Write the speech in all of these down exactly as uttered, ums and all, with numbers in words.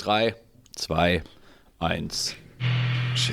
drei, zwei, eins. Shit.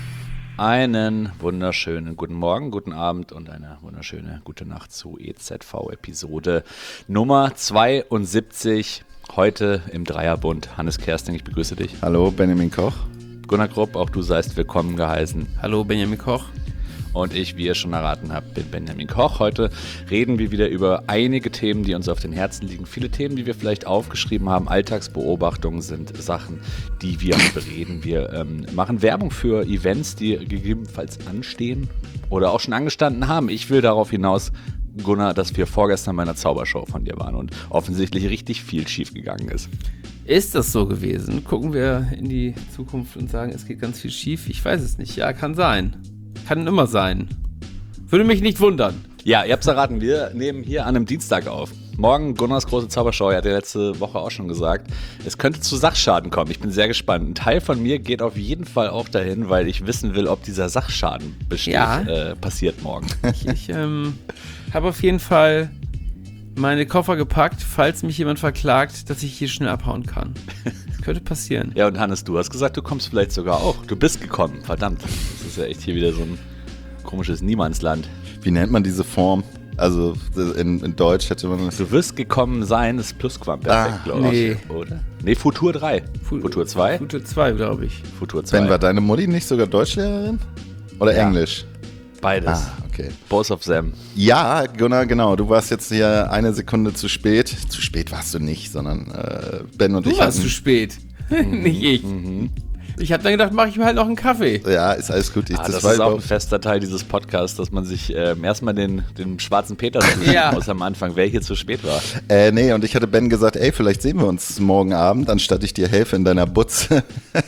Einen wunderschönen guten Morgen, guten Abend und eine wunderschöne gute Nacht zu E Z V-Episode Nummer zweiundsiebzig. Heute im Dreierbund. Hannes Kersting, ich begrüße dich. Hallo, Benjamin Koch. Gunnar Krupp, auch du seist willkommen geheißen. Hallo, Benjamin Koch. Und ich, wie ihr schon erraten habt, bin Benjamin Koch. Heute reden wir wieder über einige Themen, die uns auf den Herzen liegen. Viele Themen, die wir vielleicht aufgeschrieben haben. Alltagsbeobachtungen sind Sachen, die wir bereden. Wir ähm, machen Werbung für Events, die gegebenenfalls anstehen oder auch schon angestanden haben. Ich will darauf hinaus, Gunnar, dass wir vorgestern bei einer Zaubershow von dir waren und offensichtlich richtig viel schief gegangen ist. Ist das so gewesen? Gucken wir in die Zukunft und sagen, es geht ganz viel schief? Ich weiß es nicht. Ja, kann sein. Kann immer sein. Würde mich nicht wundern. Ja, ihr habt es erraten, wir nehmen hier an einem Dienstag auf. Morgen Gunnars große Zaubershow, er hat ja letzte Woche auch schon gesagt, es könnte zu Sachschaden kommen. Ich bin sehr gespannt. Ein Teil von mir geht auf jeden Fall auch dahin, weil ich wissen will, ob dieser Sachschaden besteht, ja. äh, passiert morgen. Ich, ich ähm, habe auf jeden Fall meine Koffer gepackt, falls mich jemand verklagt, dass ich hier schnell abhauen kann. Das könnte passieren. Ja, und Hannes, du hast gesagt, du kommst vielleicht sogar auch. Du bist gekommen, verdammt. Das ist ja echt hier wieder so ein komisches Niemandsland. Wie nennt man diese Form? Also in, in Deutsch hätte man das... Du wirst gekommen sein, das Plusquamperfekt, Ah, glaube nee. ich. Oder? Nee, Futur drei. Fu- Futur zwei? Futur zwei, glaube ich. Futur zwei. Ben, war deine Mutti nicht sogar Deutschlehrerin? Oder Ja. Englisch? Beides. Ah, okay. Both of them. Ja, Gunnar, genau. Du warst jetzt hier eine Sekunde zu spät. Zu spät warst du nicht, sondern äh, Ben und Du ich warst hatten... zu spät. Nicht ich. Ich habe dann gedacht, mache ich mir halt noch einen Kaffee. Ja, ist alles gut. Ich, Ah, das war ist auch ein überhaupt- fester Teil dieses Podcasts, dass man sich ähm, erstmal den, den schwarzen Peter sucht, Ja. aus am Anfang, wer hier zu spät war. Äh, nee, und ich hatte Ben gesagt, ey, vielleicht sehen wir uns morgen Abend, anstatt ich dir helfe in deiner Butze.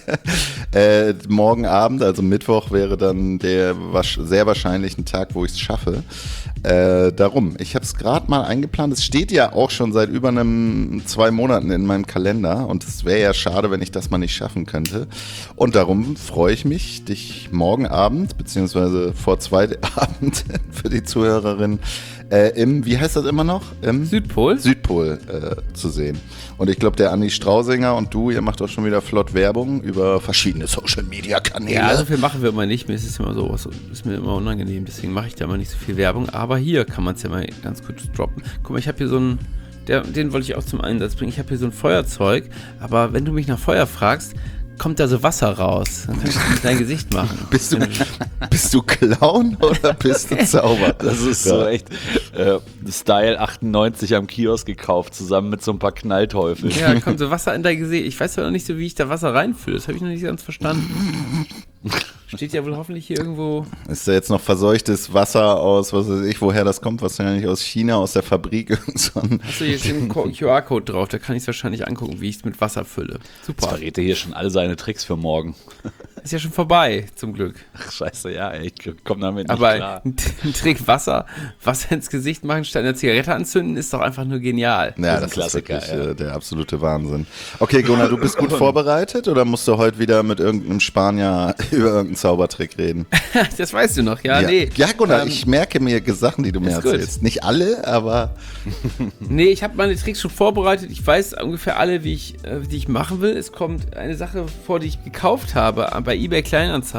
äh, morgen Abend, also Mittwoch, wäre dann der wasch- sehr wahrscheinlich ein Tag, wo ich es schaffe. Äh, darum, ich habe es gerade mal eingeplant. Es steht ja auch schon seit über einem zwei Monaten in meinem Kalender und es wäre ja schade, wenn ich das mal nicht schaffen könnte. Und darum freue ich mich, dich morgen Abend, beziehungsweise vor zwei Abend für die Zuhörerin äh, im, wie heißt das immer noch? Im Südpol? Südpol äh, zu sehen. Und ich glaube, der Andi Strausinger und du, ihr macht auch schon wieder flott Werbung über verschiedene Social-Media-Kanäle. Ja, so viel machen wir immer nicht. Mir ist es immer so, was ist mir immer unangenehm. Deswegen mache ich da immer nicht so viel Werbung. Aber hier kann man es ja mal ganz kurz droppen. Guck mal, ich habe hier so einen, der, den wollte ich auch zum Einsatz bringen. Ich habe hier so ein Feuerzeug. Aber wenn du mich nach Feuer fragst, kommt da so Wasser raus. Dann kann ich das mit deinem Gesicht machen. Bist du, bist du Clown oder bist du Zauber? Das ist so echt äh, Style achtundneunzig am Kiosk gekauft, zusammen mit so ein paar Knallteufeln. Ja, da kommt so Wasser in dein Gesicht. Ich weiß ja noch nicht so, wie ich da Wasser reinfülle. Das habe ich noch nicht ganz verstanden. Steht ja wohl hoffentlich hier irgendwo. Ist da jetzt noch verseuchtes Wasser aus, was weiß ich, woher das kommt? Wahrscheinlich aus China, aus der Fabrik. Irgend so ein- Achso, hier steht ein Q R-Code drauf. Da kann ich es wahrscheinlich angucken, wie ich es mit Wasser fülle. Jetzt Super. verrät er hier schon all seine Tricks für morgen. Ist ja schon vorbei, zum Glück. Ach, scheiße, ja, ey, ich komm damit nicht Aber klar. ein, ein Trick Wasser, Wasser ins Gesicht machen, statt eine Zigarette anzünden, ist doch einfach nur genial. Ja, Das ist das ein ist Klassiker, wirklich ja. äh, der absolute Wahnsinn. Okay, Gunnar, du bist gut vorbereitet oder musst du heute wieder mit irgendeinem Spanier über irgendeinen Zaubertrick reden? Das weißt du noch, ja? Nee. ja Gunnar, Ähm, ich merke mir Sachen, die du mir ist gut. erzählst. Nicht alle, aber Nee, ich habe meine Tricks schon vorbereitet. Ich weiß ungefähr alle, wie ich, äh, die ich machen will. Es kommt eine Sache vor, die ich gekauft habe äh, bei eBay Kleinanzeigen.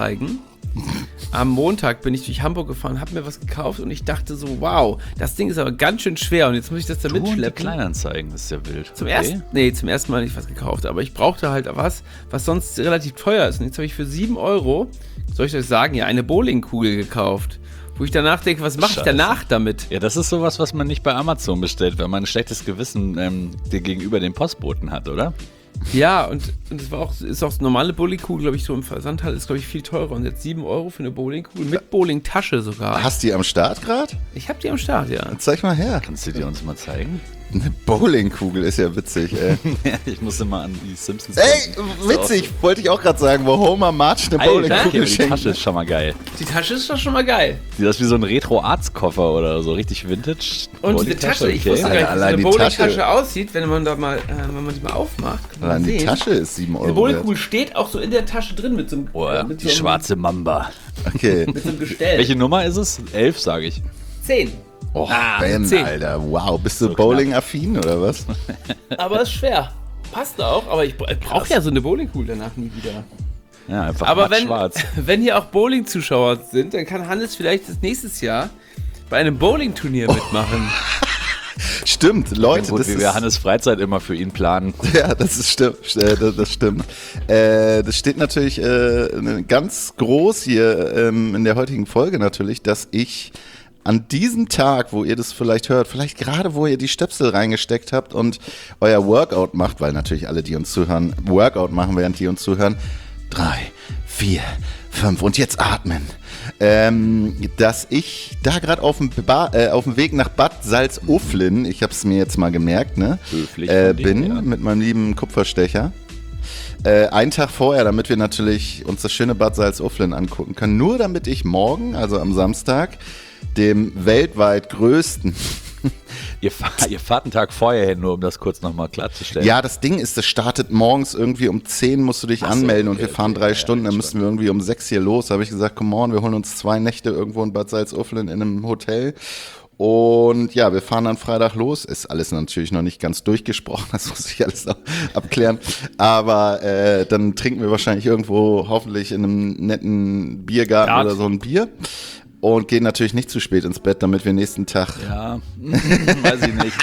Am Montag bin ich durch Hamburg gefahren, habe mir was gekauft und ich dachte so, wow, das Ding ist aber ganz schön schwer und jetzt muss ich das da Du und die mitschleppen. Kleinanzeigen, das ist ja wild. Zum Okay. ersten? Nee, zum ersten Mal nicht was gekauft, aber ich brauchte halt was, was sonst relativ teuer ist. Und jetzt habe ich für sieben Euro, soll ich euch sagen, ja, eine Bowlingkugel gekauft. Wo ich danach denke, was mache ich Scheiße. danach damit? Ja, das ist sowas, was man nicht bei Amazon bestellt, wenn man ein schlechtes Gewissen ähm, dir gegenüber dem Postboten hat, oder? Ja, und, und es war auch, ist auch normale Bowlingkugel, glaube ich, so im Versandhandel ist, glaube ich, viel teurer. Und jetzt sieben Euro für eine Bowlingkugel mit Bowlingtasche sogar. hast du die am Start gerade? Ich habe die am Start, ja. Zeig mal her. Kannst du dir uns mal zeigen? Eine Bowlingkugel ist ja witzig, ey. Ich musste mal an die Simpsons Ey, denken. witzig, wollte ich auch gerade sagen, wo Homer Marge eine Alter, Bowlingkugel okay, die schenkt. Tasche ist schon mal geil. Die Tasche ist doch schon mal geil. Sieht aus wie so ein Retro-Arzt-Koffer oder so, richtig vintage. Und diese Bowlingtasche, Tasche, ich okay. wusste gar nicht, wie so Allein eine die Bowlingtasche Tasche. aussieht, wenn man da mal, äh, wenn man die mal aufmacht. Kann man Allein die sehen. Tasche ist sieben Die Euro wert. Bowlingkugel steht auch so in der Tasche drin mit so einem, Oh, äh, ja, mit die so einem, schwarze Mamba. Okay. mit so einem Gestell. Welche Nummer ist es? Elf, sage ich. Zehn. Oh, Ah, Ben, zehn. Alter, wow. Bist du Bowling-affin oder was? Aber ist schwer. passt auch, aber ich brauche ja so eine Bowlingkugel danach nie wieder. Ja, einfach aber wenn, schwarz. wenn hier auch Bowling-Zuschauer sind, dann kann Hannes vielleicht das nächstes Jahr bei einem Bowling-Turnier mitmachen. Stimmt, Leute, gut, das wie ist... wir Hannes Freizeit immer für ihn planen. Ja, das ist stimmt. äh, Das, das stimmt. Äh, das steht natürlich äh, ganz groß hier ähm, in der heutigen Folge natürlich, dass ich an diesem Tag, wo ihr das vielleicht hört, vielleicht gerade wo ihr die Stöpsel reingesteckt habt und euer Workout macht, weil natürlich alle, die uns zuhören, Workout machen, während die uns zuhören. Drei, vier, fünf und jetzt atmen. Ähm, dass ich da gerade auf dem Ba- äh, auf dem Weg nach Bad Salzuflen, ich habe es mir jetzt mal gemerkt, ne, Höflich äh, von dir, bin ja. mit meinem lieben Kupferstecher. Äh, einen Tag vorher, damit wir natürlich uns das schöne Bad Salzuflen angucken können. Nur damit ich morgen, also am Samstag, dem weltweit größten... Ihr, fahr, ihr fahrt einen Tag vorher hin, nur um das kurz nochmal klarzustellen. Ja, das Ding ist, das startet morgens irgendwie um zehn, musst du dich Ach so, anmelden okay, und wir fahren okay, drei ja, Stunden, dann ja, müssen wir irgendwie um sechs hier los. Da habe ich gesagt, come on, wir holen uns zwei Nächte irgendwo in Bad Salzuflen in einem Hotel. Und ja, wir fahren dann Freitag los. Ist alles natürlich noch nicht ganz durchgesprochen, das muss ich alles noch abklären. Aber äh, dann trinken wir wahrscheinlich irgendwo, hoffentlich in einem netten Biergarten Dart. oder so ein Bier. Und gehen natürlich nicht zu spät ins Bett, damit wir nächsten Tag... Ja, weiß ich nicht.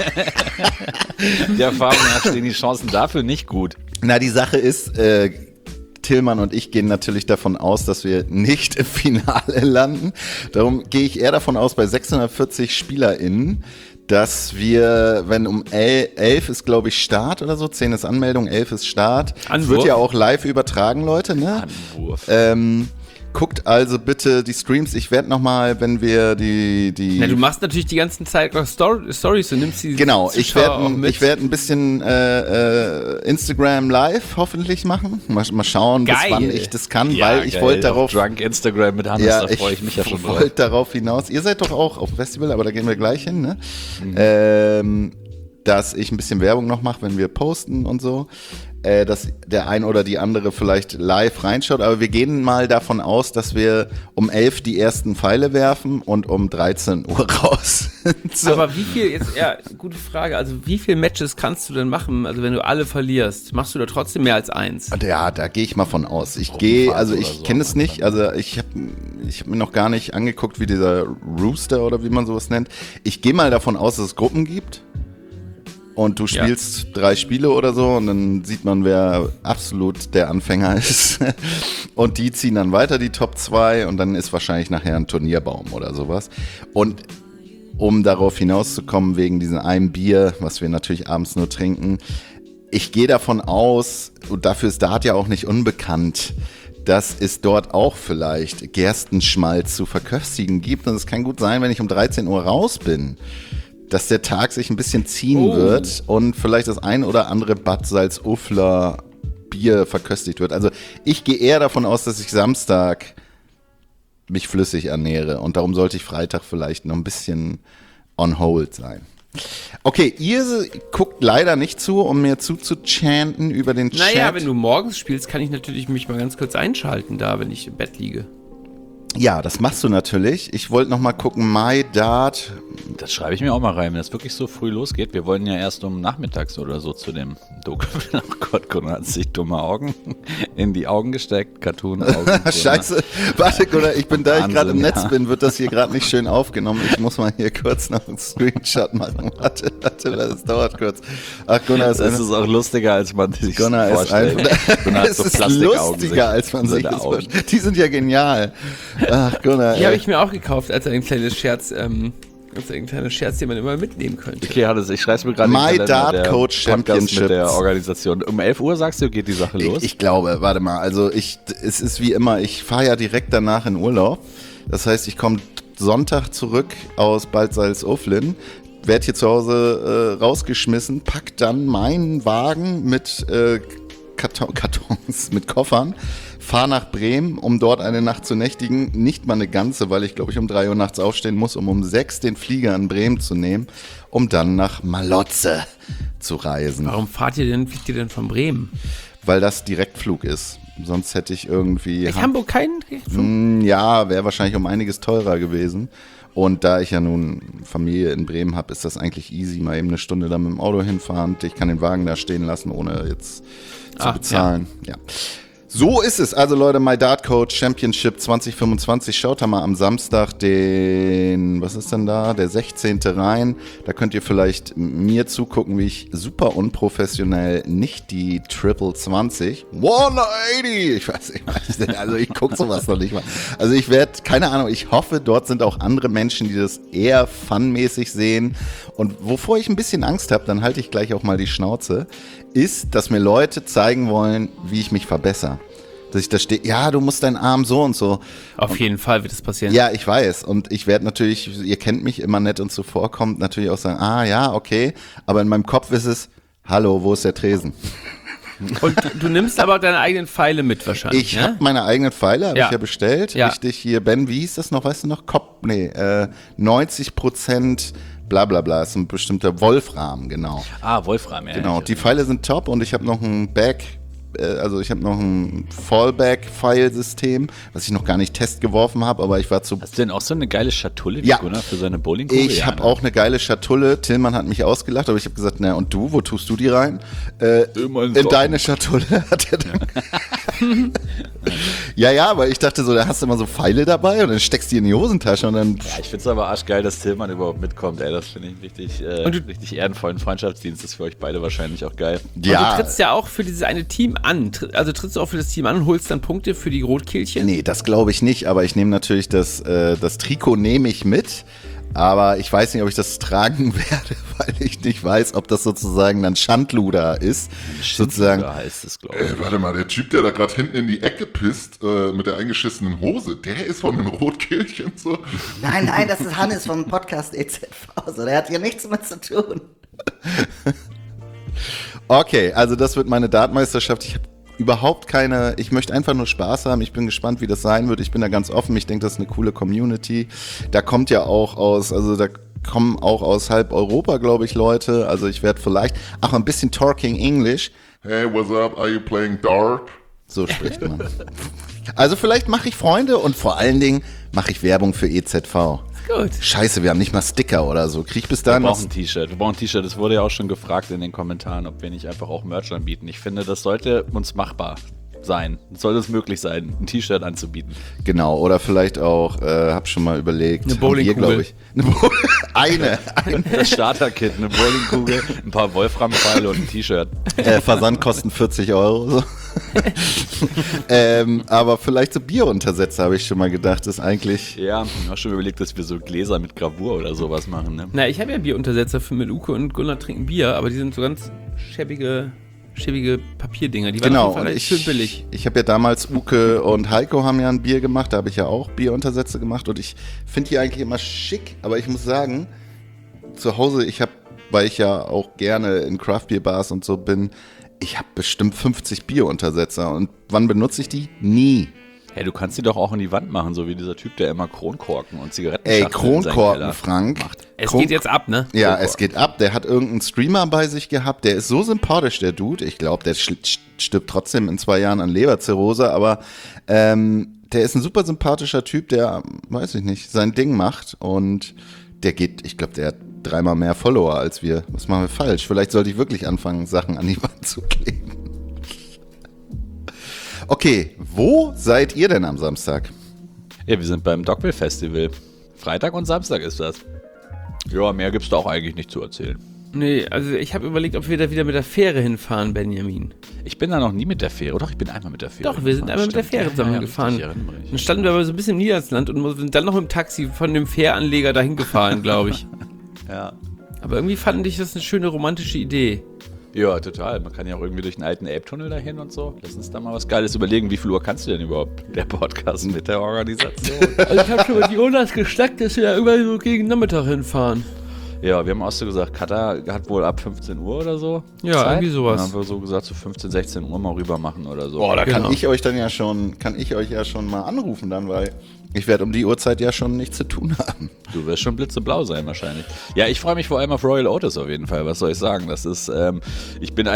Der Erfahrung nach stehen die Chancen dafür nicht gut. Na, die Sache ist, äh, Tillmann und ich gehen natürlich davon aus, dass wir nicht im Finale landen. Darum gehe ich eher davon aus, bei sechshundertvierzig SpielerInnen, dass wir, wenn um elf ist, glaube ich, Start oder so, zehn ist Anmeldung, elf ist Start. Es wird ja auch live übertragen, Leute, ne? Anwurf. Ähm, guckt also bitte die Streams. Ich werde nochmal, wenn wir die... die Na, du machst natürlich die ganzen Zeit noch Story, Stories und nimmst die Genau, ich Zuschauer auch werde mit. ich werd ein bisschen äh, äh, Instagram live hoffentlich machen. Mal, mal schauen, bis Geil. wann ich das kann, Ja, weil ich geil. wollte darauf... Auf Drunk Instagram mit Hannes, Ja, da freue ich mich ja schon drauf. wollte darauf hinaus. Ihr seid doch auch auf dem Festival, aber da gehen wir gleich hin, ne? Mhm. Ähm, dass ich ein bisschen Werbung noch mache, wenn wir posten und so. Äh, dass der ein oder die andere vielleicht live reinschaut. Aber wir gehen mal davon aus, dass wir um elf die ersten Pfeile werfen und um dreizehn Uhr raus. So. Aber wie viel, jetzt, ja, gute Frage, also wie viele Matches kannst du denn machen, also wenn du alle verlierst, machst du da trotzdem mehr als eins? Und ja, da gehe ich mal von aus. Ich gehe, also oder ich so kenne es am nicht, also ich habe ich hab mir noch gar nicht angeguckt, wie dieser Rooster oder wie man sowas nennt. Ich gehe mal davon aus, dass es Gruppen gibt. Und du spielst ja. drei Spiele oder so und dann sieht man, wer absolut der Anfänger ist. Und die ziehen dann weiter, die Top zwei, und dann ist wahrscheinlich nachher ein Turnierbaum oder sowas. Und um darauf hinauszukommen, wegen diesem einen Bier, was wir natürlich abends nur trinken, ich gehe davon aus, und dafür ist Dart ja auch nicht unbekannt, dass es dort auch vielleicht Gerstenschmalz zu verköstigen gibt. Und es kann gut sein, wenn ich um dreizehn Uhr raus bin, dass der Tag sich ein bisschen ziehen oh. wird und vielleicht das ein oder andere Bad Salzufler Bier verköstigt wird. Also ich gehe eher davon aus, dass ich Samstag mich flüssig ernähre und darum sollte ich Freitag vielleicht noch ein bisschen on hold sein. Okay, ihr guckt leider nicht zu, um mir zuzushanten über den Chat. Naja, wenn du morgens spielst, kann ich natürlich mich mal ganz kurz einschalten da, wenn ich im Bett liege. Ja, das machst du natürlich. Ich wollte noch mal gucken, MyDart. Das schreibe ich mir auch mal rein, wenn es wirklich so früh losgeht. Wir wollen ja erst um nachmittags oder so zu dem Doku. Oh Gott, Gunnar hat sich dumme Augen in die Augen gesteckt. Cartoon-Augen. Scheiße. Warte, Gunnar, ich bin, da Wahnsinn, ich gerade im Netz ja. bin, wird das hier gerade nicht schön aufgenommen. Ich muss mal hier kurz noch einen Screenshot machen. Warte, warte, das dauert kurz. Ach, Gunnar ist, das ist auch lustiger, als man sich Gunnar ist vorstellt. einfach, Gunnar hat es so ist Plastikaugen lustiger, als man sich seine das Augen. vorstellt. Die sind ja genial. Ach, Gunnar. Die habe ey. ich mir auch gekauft als ein kleines Scherz, ähm, als ein kleiner Scherz, den man immer mitnehmen könnte. Okay, Hannes, ich schreibe mir gerade My den Dart Kalender, der Coach Podcast Championships. mit der Organisation. Um elf Uhr, sagst du, geht die Sache los? Ich, ich glaube, warte mal, also ich, es ist wie immer, ich fahre ja direkt danach in Urlaub. Das heißt, ich komme Sonntag zurück aus Bad Salzuflen, werde hier zu Hause äh, rausgeschmissen, pack dann meinen Wagen mit äh, Karton, Kartons, mit Koffern, fahre nach Bremen, um dort eine Nacht zu nächtigen. Nicht mal eine ganze, weil ich glaube ich um drei Uhr nachts aufstehen muss, um um sechs den Flieger in Bremen zu nehmen, um dann nach Malotze zu reisen. Warum fahrt ihr denn, fliegt ihr denn von Bremen? Weil das Direktflug ist. Sonst hätte ich irgendwie... Ich Hamburg keinen? Mh, ja, wäre wahrscheinlich um einiges teurer gewesen. Und da ich ja nun Familie in Bremen habe, ist das eigentlich easy. Mal eben eine Stunde da mit dem Auto hinfahren. Ich kann den Wagen da stehen lassen, ohne jetzt zu Ach, bezahlen. Ja. ja. So ist es. Also Leute, My Dart Coach Championship zwanzig fünfundzwanzig. Schaut da mal am Samstag den, was ist denn da, der sechzehnte rein. Da könnt ihr vielleicht mir zugucken, wie ich super unprofessionell nicht die Triple zwanzig, hundertachtzig, ich weiß nicht, also ich gucke sowas noch nicht mal. Also ich werde, keine Ahnung, ich hoffe, dort sind auch andere Menschen, die das eher funmäßig sehen. Und wovor ich ein bisschen Angst habe, dann halte ich gleich auch mal die Schnauze, ist, dass mir Leute zeigen wollen, wie ich mich verbessere. Dass ich da stehe, ja, du musst deinen Arm so und so. Auf und, jeden Fall wird das passieren. Ja, ich weiß. Und ich werde natürlich, ihr kennt mich immer nett und zuvorkommt, natürlich auch sagen, ah ja, okay. Aber in meinem Kopf ist es, hallo, wo ist der Tresen? Und du, du nimmst aber deine eigenen Pfeile mit wahrscheinlich, Ich ne? habe meine eigenen Pfeile, habe Ja. ich ja bestellt. Ja. Richtig hier, Ben, wie hieß das noch, weißt du noch? Kopf, nee, äh, neunzig Prozent bla bla bla, ist ein bestimmter Wolfram, genau. Ah, Wolfram, ja. Genau, ich- die Pfeile sind top und ich habe noch ein Back, äh, also ich habe noch ein Fallback-Pfeilsystem, was ich noch gar nicht testgeworfen habe, aber ich war zu... Hast du denn auch so eine geile Schatulle wie Ja. Gunnar für seine Bowlingkugel? Ich Ja, habe ne? auch eine geile Schatulle. Tillmann hat mich ausgelacht, aber ich habe gesagt, na und du, wo tust du die rein? Äh, Immer in in Socken. deine Schatulle hat er dann. Ja, ja, aber ich dachte so, da hast du immer so Pfeile dabei und dann steckst du die in die Hosentasche und dann. Ja, ich finde es aber arschgeil, dass Tillmann überhaupt mitkommt. Ey, das finde ich richtig, äh, Und du- richtig ehrenvollen Freundschaftsdienst. Das ist für euch beide wahrscheinlich auch geil. Und du trittst ja auch für dieses eine Team an. Tritt- Also trittst du auch für das Team an und holst dann Punkte für die Rotkehlchen? Nee, das glaube ich nicht, aber ich nehme natürlich das, äh, das Trikot nehme ich mit. Aber ich weiß nicht, ob ich das tragen werde, weil ich nicht weiß, ob das sozusagen dann Schandluder ist. Sozusagen. Da heißt es, glaube Ey, ich. warte mal, der Typ, der da gerade hinten in die Ecke pisst, äh, mit der eingeschissenen Hose, der ist von den Rotkehlchen so. Nein, nein, das ist Hannes vom Podcast E Z V. So, der hat hier nichts mit zu tun. Okay, also das wird meine Dartmeisterschaft. Ich habe überhaupt keine, ich möchte einfach nur Spaß haben. Ich bin gespannt, wie das sein wird. Ich bin da ganz offen. Ich denke, das ist eine coole Community. Da kommt ja auch aus, also da kommen auch aus halb Europa, glaube ich, Leute. Also ich werde vielleicht, ach, ein bisschen Talking English. Hey, what's up? Are you playing Dart? So spricht man. Also vielleicht mache ich Freunde und vor allen Dingen mache ich Werbung für E Z V. Gut. Scheiße, wir haben nicht mal Sticker oder so. Krieg ich bis Wir dahin brauchen was? ein T-Shirt. Wir brauchen ein T-Shirt. Es wurde ja auch schon gefragt in den Kommentaren, ob wir nicht einfach auch Merch anbieten. Ich finde, das sollte uns machbar sein. Soll es möglich sein, ein T-Shirt anzubieten. Genau, oder vielleicht auch, äh, hab schon mal überlegt. Eine haben wir, Bowlingkugel. glaub ich. Eine Bo- eine. Das Starter-Kit, eine Bowlingkugel, ein paar Wolfram-Pfeile und ein T-Shirt. Äh, Versand kosten vierzig Euro. So. ähm, aber vielleicht so Bieruntersetzer, habe ich schon mal gedacht, ist eigentlich. Ja, ich habe auch schon überlegt, dass wir so Gläser mit Gravur oder sowas machen. Ne? Na, ich habe ja Bieruntersetzer für mit Uke und Gunnar trinken Bier, aber die sind so ganz schäbige, schäbige Papierdinger. Die waren Genau, auf jeden und Fall ich, schön billig. ich habe ja damals, Uke und Heiko haben ja ein Bier gemacht, da habe ich ja auch Bieruntersätze gemacht und ich finde die eigentlich immer schick, aber ich muss sagen, zu Hause, ich habe, weil ich ja auch gerne in Craft-Bier-Bars und so bin, ich habe bestimmt fünfzig Bieruntersetzer und wann benutze ich die? Nie. Hey, du kannst die doch auch in die Wand machen, so wie dieser Typ, der immer Kronkorken und Zigaretten Ey, Kronkorken, Frank. Es Kron- geht jetzt ab, ne? Ja, Kronkorken. es geht ab. Der hat irgendeinen Streamer bei sich gehabt, der ist so sympathisch, der Dude. Ich glaube, der sch- sch- stirbt trotzdem in zwei Jahren an Leberzirrhose, aber ähm, der ist ein super sympathischer Typ, der, weiß ich nicht, sein Ding macht und der geht, ich glaube, der hat dreimal mehr Follower als wir. Was machen wir falsch? Vielleicht sollte ich wirklich anfangen, Sachen an die Wand zu kleben. Okay, wo seid ihr denn am Samstag? Ja, wir sind beim Dogville Festival. Freitag und Samstag ist das. Ja, mehr gibt's da auch eigentlich nicht zu erzählen. Nee, also ich habe überlegt, ob wir da wieder mit der Fähre hinfahren, Benjamin. Ich bin da noch nie mit der Fähre. Doch, ich bin einmal mit der Fähre. Doch, wir sind gefahren, einmal mit der stimmt. Fähre Ja, zusammen ja, gefahren. richtig, ich erinnere mich. Dann standen wir aber so ein bisschen im Niedersland und sind dann noch mit dem Taxi von dem Fähranleger dahin gefahren, glaube ich. Ja. Aber irgendwie fand ich das eine schöne romantische Idee. Ja, total. Man kann ja auch irgendwie durch den alten Elbtunnel dahin und so. Lass uns da mal was Geiles überlegen. Wie viel Uhr kannst du denn überhaupt? Der Podcast mit der Organisation. Also ich habe schon mit Jonas gesteckt, dass wir da irgendwann so gegen Nachmittag hinfahren. Ja, wir haben auch so gesagt, Katar hat wohl ab fünfzehn Uhr oder so. Ja, irgendwie sowas. Dann haben wir so gesagt, so fünfzehn, sechzehn Uhr mal rüber machen oder so. Boah, da Genau. kann ich euch dann ja schon, kann ich euch ja schon mal anrufen dann, weil ich werde um die Uhrzeit ja schon nichts zu tun haben. Du wirst schon blitzeblau sein wahrscheinlich. Ja, ich freue mich vor allem auf Royal Otis auf jeden Fall. Was soll ich sagen? Das ist, ähm, ich bin eigentlich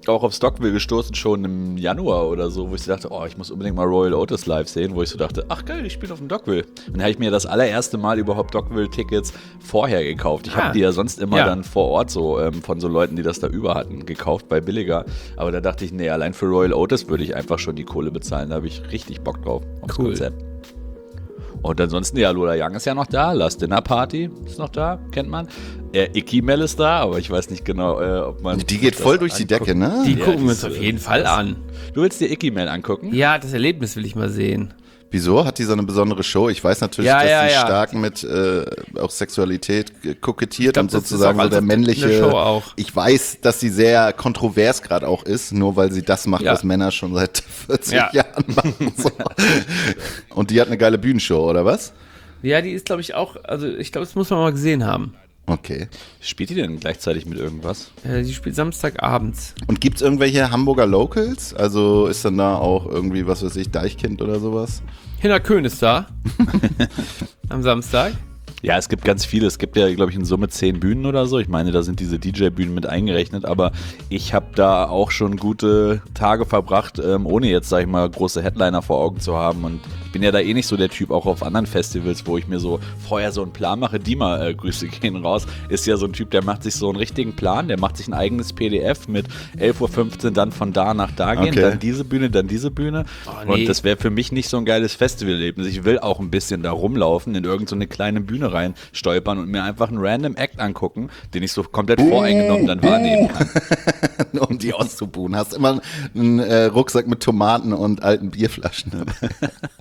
auch auf Stockville gestoßen, schon im Januar oder so, wo ich so dachte, oh, ich muss unbedingt mal Royal Otis live sehen, wo ich so dachte, ach geil, ich spiele auf dem Dockville. Und dann habe ich mir das allererste Mal überhaupt Dockville-Tickets vorher gekauft. Ich Ah. habe die ja sonst immer Ja. dann vor Ort so ähm, von so Leuten, die das da über hatten, gekauft, bei billiger. Aber da dachte ich, nee, allein für Royal Otis würde ich einfach schon die Kohle bezahlen. Da habe ich richtig Bock drauf aufs Cool. Konzept. Und ansonsten, ja, Lola Young ist ja noch da, Last Dinner Party ist noch da, kennt man. Äh, Icky Mel ist da, aber ich weiß nicht genau, äh, ob man... Die geht das voll durch die anguckt. Decke, ne? Die Ja, gucken die wir uns ist, auf äh, jeden Fall krass. an. Du willst dir Icky Mel angucken? Ja, das Erlebnis will ich mal sehen. Wieso? Hat die so eine besondere Show? Ich weiß natürlich, Ja, dass ja, sie ja. stark mit äh, auch Sexualität äh, kokettiert Ich glaub, und das ist sozusagen auch so der alles in der männliche. Show auch. Ich weiß, dass sie sehr kontrovers gerade auch ist, nur weil sie das macht, Ja. was Männer schon seit vierzig Ja. Jahren machen. So. Und die hat eine geile Bühnenshow, oder was? Ja, die ist, glaube ich, auch, also ich glaube, das muss man mal gesehen haben. Okay. Spielt die denn gleichzeitig mit irgendwas? Äh, die spielt Samstagabends. Und gibt's irgendwelche Hamburger Locals? Also ist dann da auch irgendwie, was weiß ich, Deichkind oder sowas? Hinner Köhn ist da. Am Samstag. Ja, es gibt ganz viele. Es gibt ja, glaube ich, in Summe zehn Bühnen oder so. Ich meine, da sind diese D J-Bühnen mit eingerechnet. Aber ich habe da auch schon gute Tage verbracht, ähm, ohne jetzt, sag ich mal, große Headliner vor Augen zu haben. Und ich bin ja da eh nicht so der Typ, auch auf anderen Festivals, wo ich mir so vorher so einen Plan mache. Dima, äh, Grüße gehen raus, ist ja so ein Typ, der macht sich so einen richtigen Plan. Der macht sich ein eigenes P D F mit elf Uhr fünfzehn, dann von da nach da gehen, Okay. dann diese Bühne, dann diese Bühne. Oh, nee. Und das wäre für mich nicht so ein geiles Festivalerlebnis. Ich will auch ein bisschen da rumlaufen, in irgendeine so eine kleine Bühne rein stolpern und mir einfach einen random Act angucken, den ich so komplett voreingenommen dann wahrnehmen kann. Um die auszubuhen. Hast immer einen äh, Rucksack mit Tomaten und alten Bierflaschen dabei.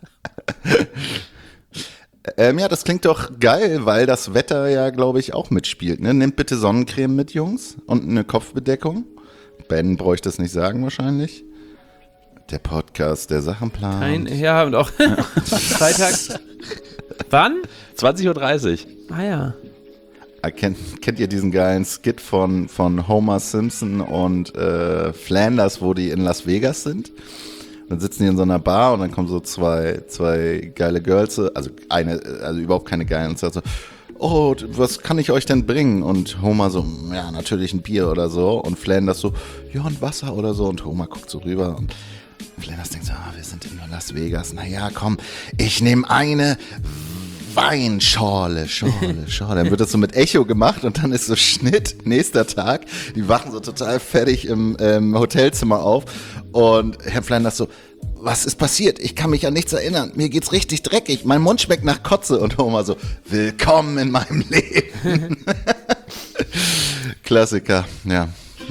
ähm, ja, das klingt doch geil, weil das Wetter ja, glaube ich, auch mitspielt. Ne? Nehmt bitte Sonnencreme mit, Jungs, und eine Kopfbedeckung. Ben bräuchte es nicht sagen wahrscheinlich. Der Podcast, der Sachenplan. Ein, ja, und auch Freitag. Wann? zwanzig Uhr dreißig. Ah ja. Ah, Kennt, kennt ihr diesen geilen Skit von, von Homer Simpson und äh, Flanders, wo die in Las Vegas sind? Dann sitzen die in so einer Bar und dann kommen so zwei, zwei geile Girls, also eine, also überhaupt keine geilen, und sagt so, oh, was kann ich euch denn bringen? Und Homer so, ja, natürlich ein Bier oder so. Und Flanders so, ja, ein Wasser oder so. Und Homer guckt so rüber und Flanders denkt so, ah, wir sind in Las Vegas. Naja, komm, ich nehme eine Weinschorle, Schorle, Schorle. Dann wird das so mit Echo gemacht und dann ist so Schnitt, nächster Tag. Die wachen so total fertig im ähm, Hotelzimmer auf und Herr Flanders so, was ist passiert? Ich kann mich an nichts erinnern. Mir geht's richtig dreckig. Mein Mund schmeckt nach Kotze. Und Homer so, willkommen in meinem Leben. Klassiker, ja.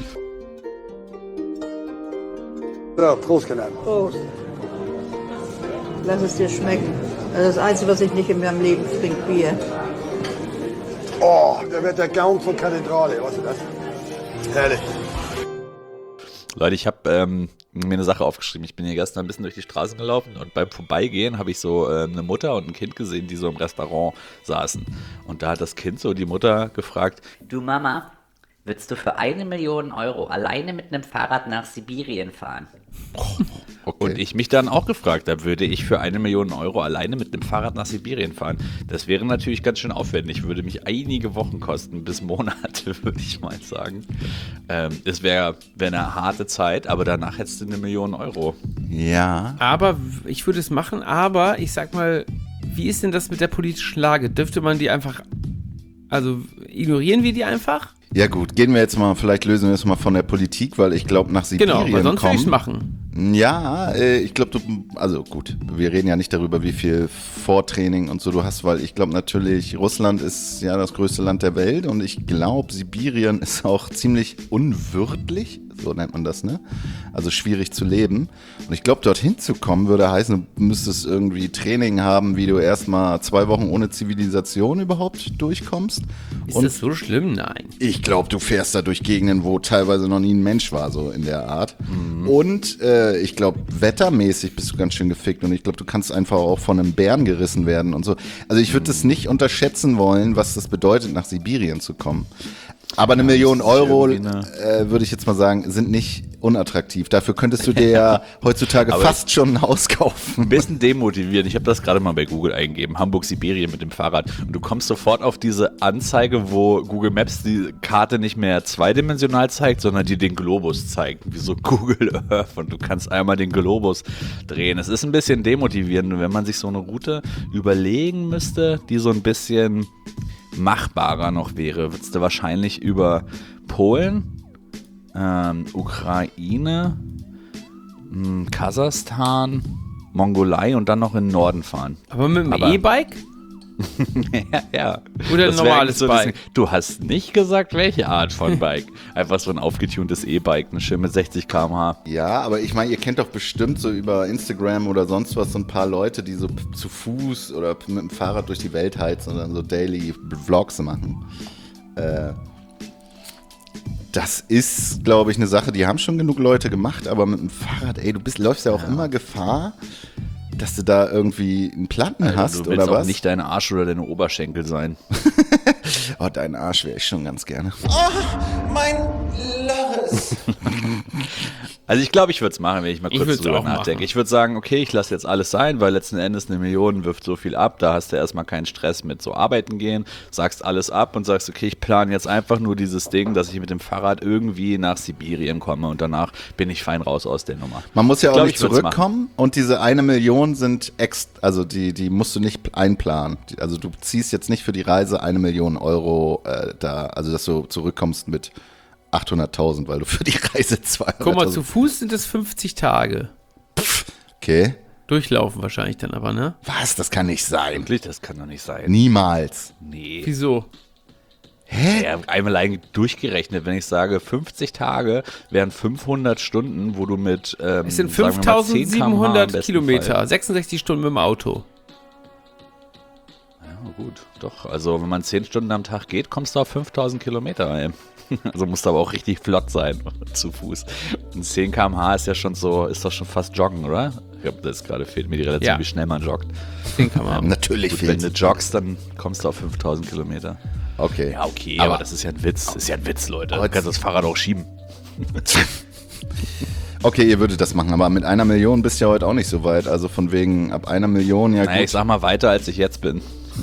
So, Prost, Kinder. Prost. Lass es dir schmecken. Das ist das Einzige, was ich nicht in meinem Leben trinke, Bier. Oh, da wird der Gaumen von Kathedrale. Was ist das? Herrlich. Leute, ich habe ähm, mir eine Sache aufgeschrieben. Ich bin hier gestern ein bisschen durch die Straßen gelaufen und beim Vorbeigehen habe ich so äh, eine Mutter und ein Kind gesehen, die so im Restaurant saßen. Und da hat das Kind so die Mutter gefragt, Du Mama, würdest du für eine Million Euro alleine mit einem Fahrrad nach Sibirien fahren? Okay. und ich mich dann auch gefragt, da würde ich für eine Million Euro alleine mit einem Fahrrad nach Sibirien fahren. Das wäre natürlich ganz schön aufwendig, würde mich einige Wochen kosten, bis Monate, würde ich mal sagen. Ähm, es wäre wär eine harte Zeit, aber danach hättest du eine Million Euro. Ja. Aber w- ich würde es machen, aber ich sag mal, wie ist denn das mit der politischen Lage? Dürfte man die einfach, also ignorieren wir die einfach? Ja gut, gehen wir jetzt mal, vielleicht lösen wir es mal von der Politik, weil ich glaube, nach Sibirien Genau, weil sonst würde ich es kommen. machen. Ja, äh, ich glaube, du, also gut, wir reden ja nicht darüber, wie viel Vortraining und so du hast, weil ich glaube natürlich, Russland ist ja das größte Land der Welt und ich glaube, Sibirien ist auch ziemlich unwirtlich, so nennt man das, ne? Also schwierig zu leben. Und ich glaube, dorthin zu kommen würde heißen, du müsstest irgendwie Training haben, wie du erstmal zwei Wochen ohne Zivilisation überhaupt durchkommst. Ist und das so schlimm? Nein. ich glaube, du fährst da durch Gegenden, wo teilweise noch nie ein Mensch war, so in der Art. Und äh, ich glaube, wettermäßig bist du ganz schön gefickt und ich glaube, du kannst einfach auch von einem Bären gerissen werden und so. Also ich würde das nicht unterschätzen wollen, was das bedeutet, nach Sibirien zu kommen. Aber eine Million ist Euro, irgendwie eine- äh, würde ich jetzt mal sagen, sind nicht unattraktiv. Dafür könntest du dir ja heutzutage Aber fast schon ein Haus kaufen. Ein bisschen demotivierend. Ich habe das gerade mal bei Google eingegeben. Hamburg-Sibirien mit dem Fahrrad. Und du kommst sofort auf diese Anzeige, wo Google Maps die Karte nicht mehr zweidimensional zeigt, sondern die den Globus zeigt. Wie so Google Earth. Und du kannst einmal den Globus drehen. Es ist ein bisschen demotivierend, wenn man sich so eine Route überlegen müsste, die so ein bisschen machbarer noch wäre. Würdest du wahrscheinlich über Polen, Ähm, Ukraine, mh, Kasachstan, Mongolei und dann noch in den Norden fahren. Aber mit dem Aber- E-Bike? ja, ja. Oder ein Das wär normales so ein bisschen- Bike? Du hast nicht gesagt, welche Art von Bike. Einfach so ein aufgetuntes E-Bike, ne, schön mit sechzig Kilometer pro Stunde. Ja, aber ich meine, ihr kennt doch bestimmt so über Instagram oder sonst was so ein paar Leute, die so p- zu Fuß oder p- mit dem Fahrrad durch die Welt heizen und dann so Daily Vlogs machen. Äh, das ist, glaube ich, eine Sache, die haben schon genug Leute gemacht, aber mit dem Fahrrad, ey, du bist, läufst ja auch immer Gefahr, dass du da irgendwie einen Platten Also, hast, du willst oder auch was? nicht deine Arsch oder deine Oberschenkel sein. Oh, deinen Arsch wäre ich schon ganz gerne. Also ich glaube, ich würde es machen, wenn ich mal Ich kurz würd's drüber auch nachdenke. machen. Ich würde sagen, okay, ich lasse jetzt alles sein, weil letzten Endes eine Million wirft so viel ab. Da hast du erstmal keinen Stress mit so arbeiten gehen, sagst alles ab und sagst, okay, ich plane jetzt einfach nur dieses Ding, dass ich mit dem Fahrrad irgendwie nach Sibirien komme und danach bin ich fein raus aus der Nummer. Man muss ja Ich auch glaub, nicht ich würd's zurückkommen und diese eine Million sind ex, also die, die musst du nicht einplanen. Die- Also du ziehst jetzt nicht für die Reise eine Million Euro äh, da, also dass du zurückkommst mit achthunderttausend, weil du für die Reise zweihunderttausend. Guck mal, zu Fuß sind es fünfzig Tage. Okay. Durchlaufen wahrscheinlich dann aber, ne? Was? Das kann nicht sein. Wirklich, das kann doch nicht sein. Niemals. Nee. Wieso? Hä? Ja, einmal allein durchgerechnet, wenn ich sage, fünfzig Tage wären fünfhundert Stunden, wo du mit ähm, Es sind sagen wir mal, zehn Kilometer pro Stunde im fünftausendsiebenhundert besten Kilometer, Fall. sechsundsechzig Stunden mit dem Auto. Ja, gut, doch. Also wenn man zehn Stunden am Tag geht, kommst du auf fünftausend Kilometer. Ey. Also musst du aber auch richtig flott sein zu Fuß. Und zehn Kilometer pro Stunde ist ja schon so, ist doch schon fast Joggen, oder? Ich glaube, das gerade fehlt mir die Relation, Ja. wie schnell man joggt. Den kann man. Natürlich Gut, wenn fehlt du joggst, dann kommst du auf fünftausend Kilometer. Okay. Ja, okay, Aber- aber, das ist ja ein Witz. Das ist ja ein Witz, Leute. Aber Du kannst das Fahrrad auch schieben. Okay, ihr würdet das machen, aber mit einer Million bist du ja heute auch nicht so weit. Also von wegen ab einer Million, ja Naja, gut. ich sag mal weiter, als ich jetzt bin.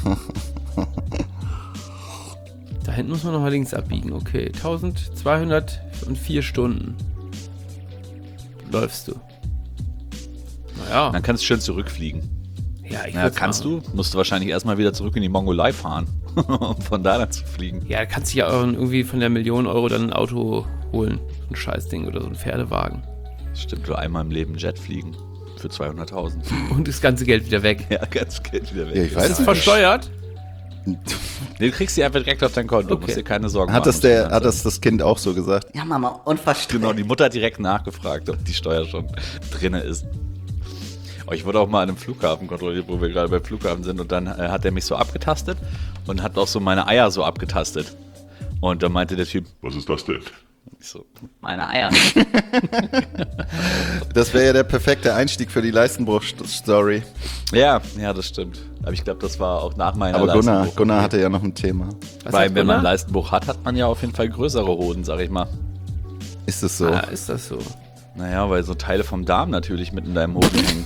Da hinten muss man nochmal links abbiegen. Okay, eintausendzweihundertvier Stunden läufst du. Naja, Dann kannst du schön zurückfliegen. ja, ich Ja, würd's kannst machen. du? Musst du wahrscheinlich erstmal wieder zurück in die Mongolei fahren, um von da dann zu fliegen. Ja, da kannst du ja auch irgendwie von der Million Euro dann ein Auto holen. So ein Scheißding oder so ein Pferdewagen. Stimmt, du einmal im Leben Jet fliegen für zweihunderttausend. Und das ganze Geld wieder weg. Ja, ganz Geld wieder weg. Ja, ich weiß Ist das nicht. versteuert? Nee, du kriegst die einfach direkt auf dein Konto, Okay. musst dir keine Sorgen Hat machen. das, der, hat das das Kind auch so gesagt? Ja, Mama, unverständlich. Genau, die Mutter hat direkt nachgefragt, ob die Steuer schon drinne ist. Oh, ich wurde auch mal an einem Flughafen kontrolliert, wo wir gerade beim Flughafen sind, und dann äh, hat er mich so abgetastet und hat auch so meine Eier so abgetastet. Und dann meinte der Typ, Was ist das denn? ich so, Meine Eier. Das wäre ja der perfekte Einstieg für die Leistenbruch-Story. ja, ja, das stimmt. Aber ich glaube, das war auch nach meiner Aber Gunnar, Leistenbruch. Gunnar hatte ja noch ein Thema. Was Weil hat wenn man Gunnar? Leistenbruch hat, hat man ja auf jeden Fall größere Hoden, sag ich mal. Ist es so? Ah, ist das so? Naja, weil so Teile vom Darm natürlich mit in deinem Hoden hängen.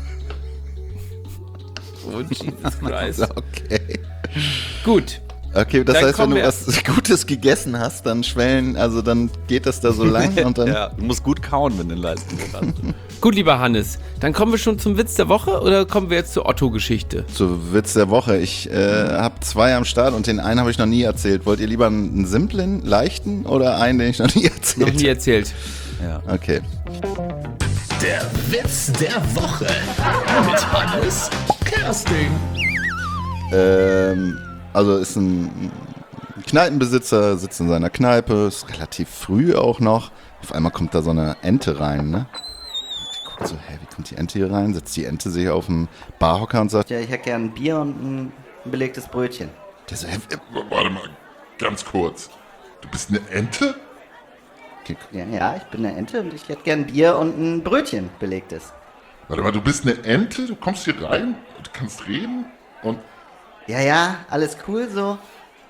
Oh, Jesus Christ. Okay. Gut. Okay, das Dann heißt, wenn kommen du wir- was Gutes gegessen hast, dann schwellen, also dann geht das da so lang und dann Ja, du musst gut kauen, wenn du den Leistenbruch hast. Gut, lieber Hannes. Dann kommen wir schon zum Witz der Woche oder kommen wir jetzt zur Otto-Geschichte? zu Witz der Woche. Ich äh, habe zwei am Start und den einen habe ich noch nie erzählt. Wollt ihr lieber einen, einen simplen, leichten oder einen, den ich noch nie erzählt Noch nie erzählt. Ja. habe? Okay. Der Witz der Woche mit Hannes Kersting. Ähm, also ist ein Kneipenbesitzer, sitzt in seiner Kneipe, ist relativ früh auch noch. Auf einmal kommt da so eine Ente rein, ne? Die guckt so, hä, wie kommt die Ente hier rein? Setzt die Ente sich auf den Barhocker und sagt, Ja, ich hätte gern ein Bier und ein belegtes Brötchen. der so, hä, Warte mal, ganz kurz. Du bist eine Ente? okay, Ja, ja, ich bin eine Ente und ich hätte gern ein Bier und ein Brötchen belegtes. Warte mal, du bist eine Ente? Du kommst hier rein, du kannst reden und Ja, ja, alles cool so.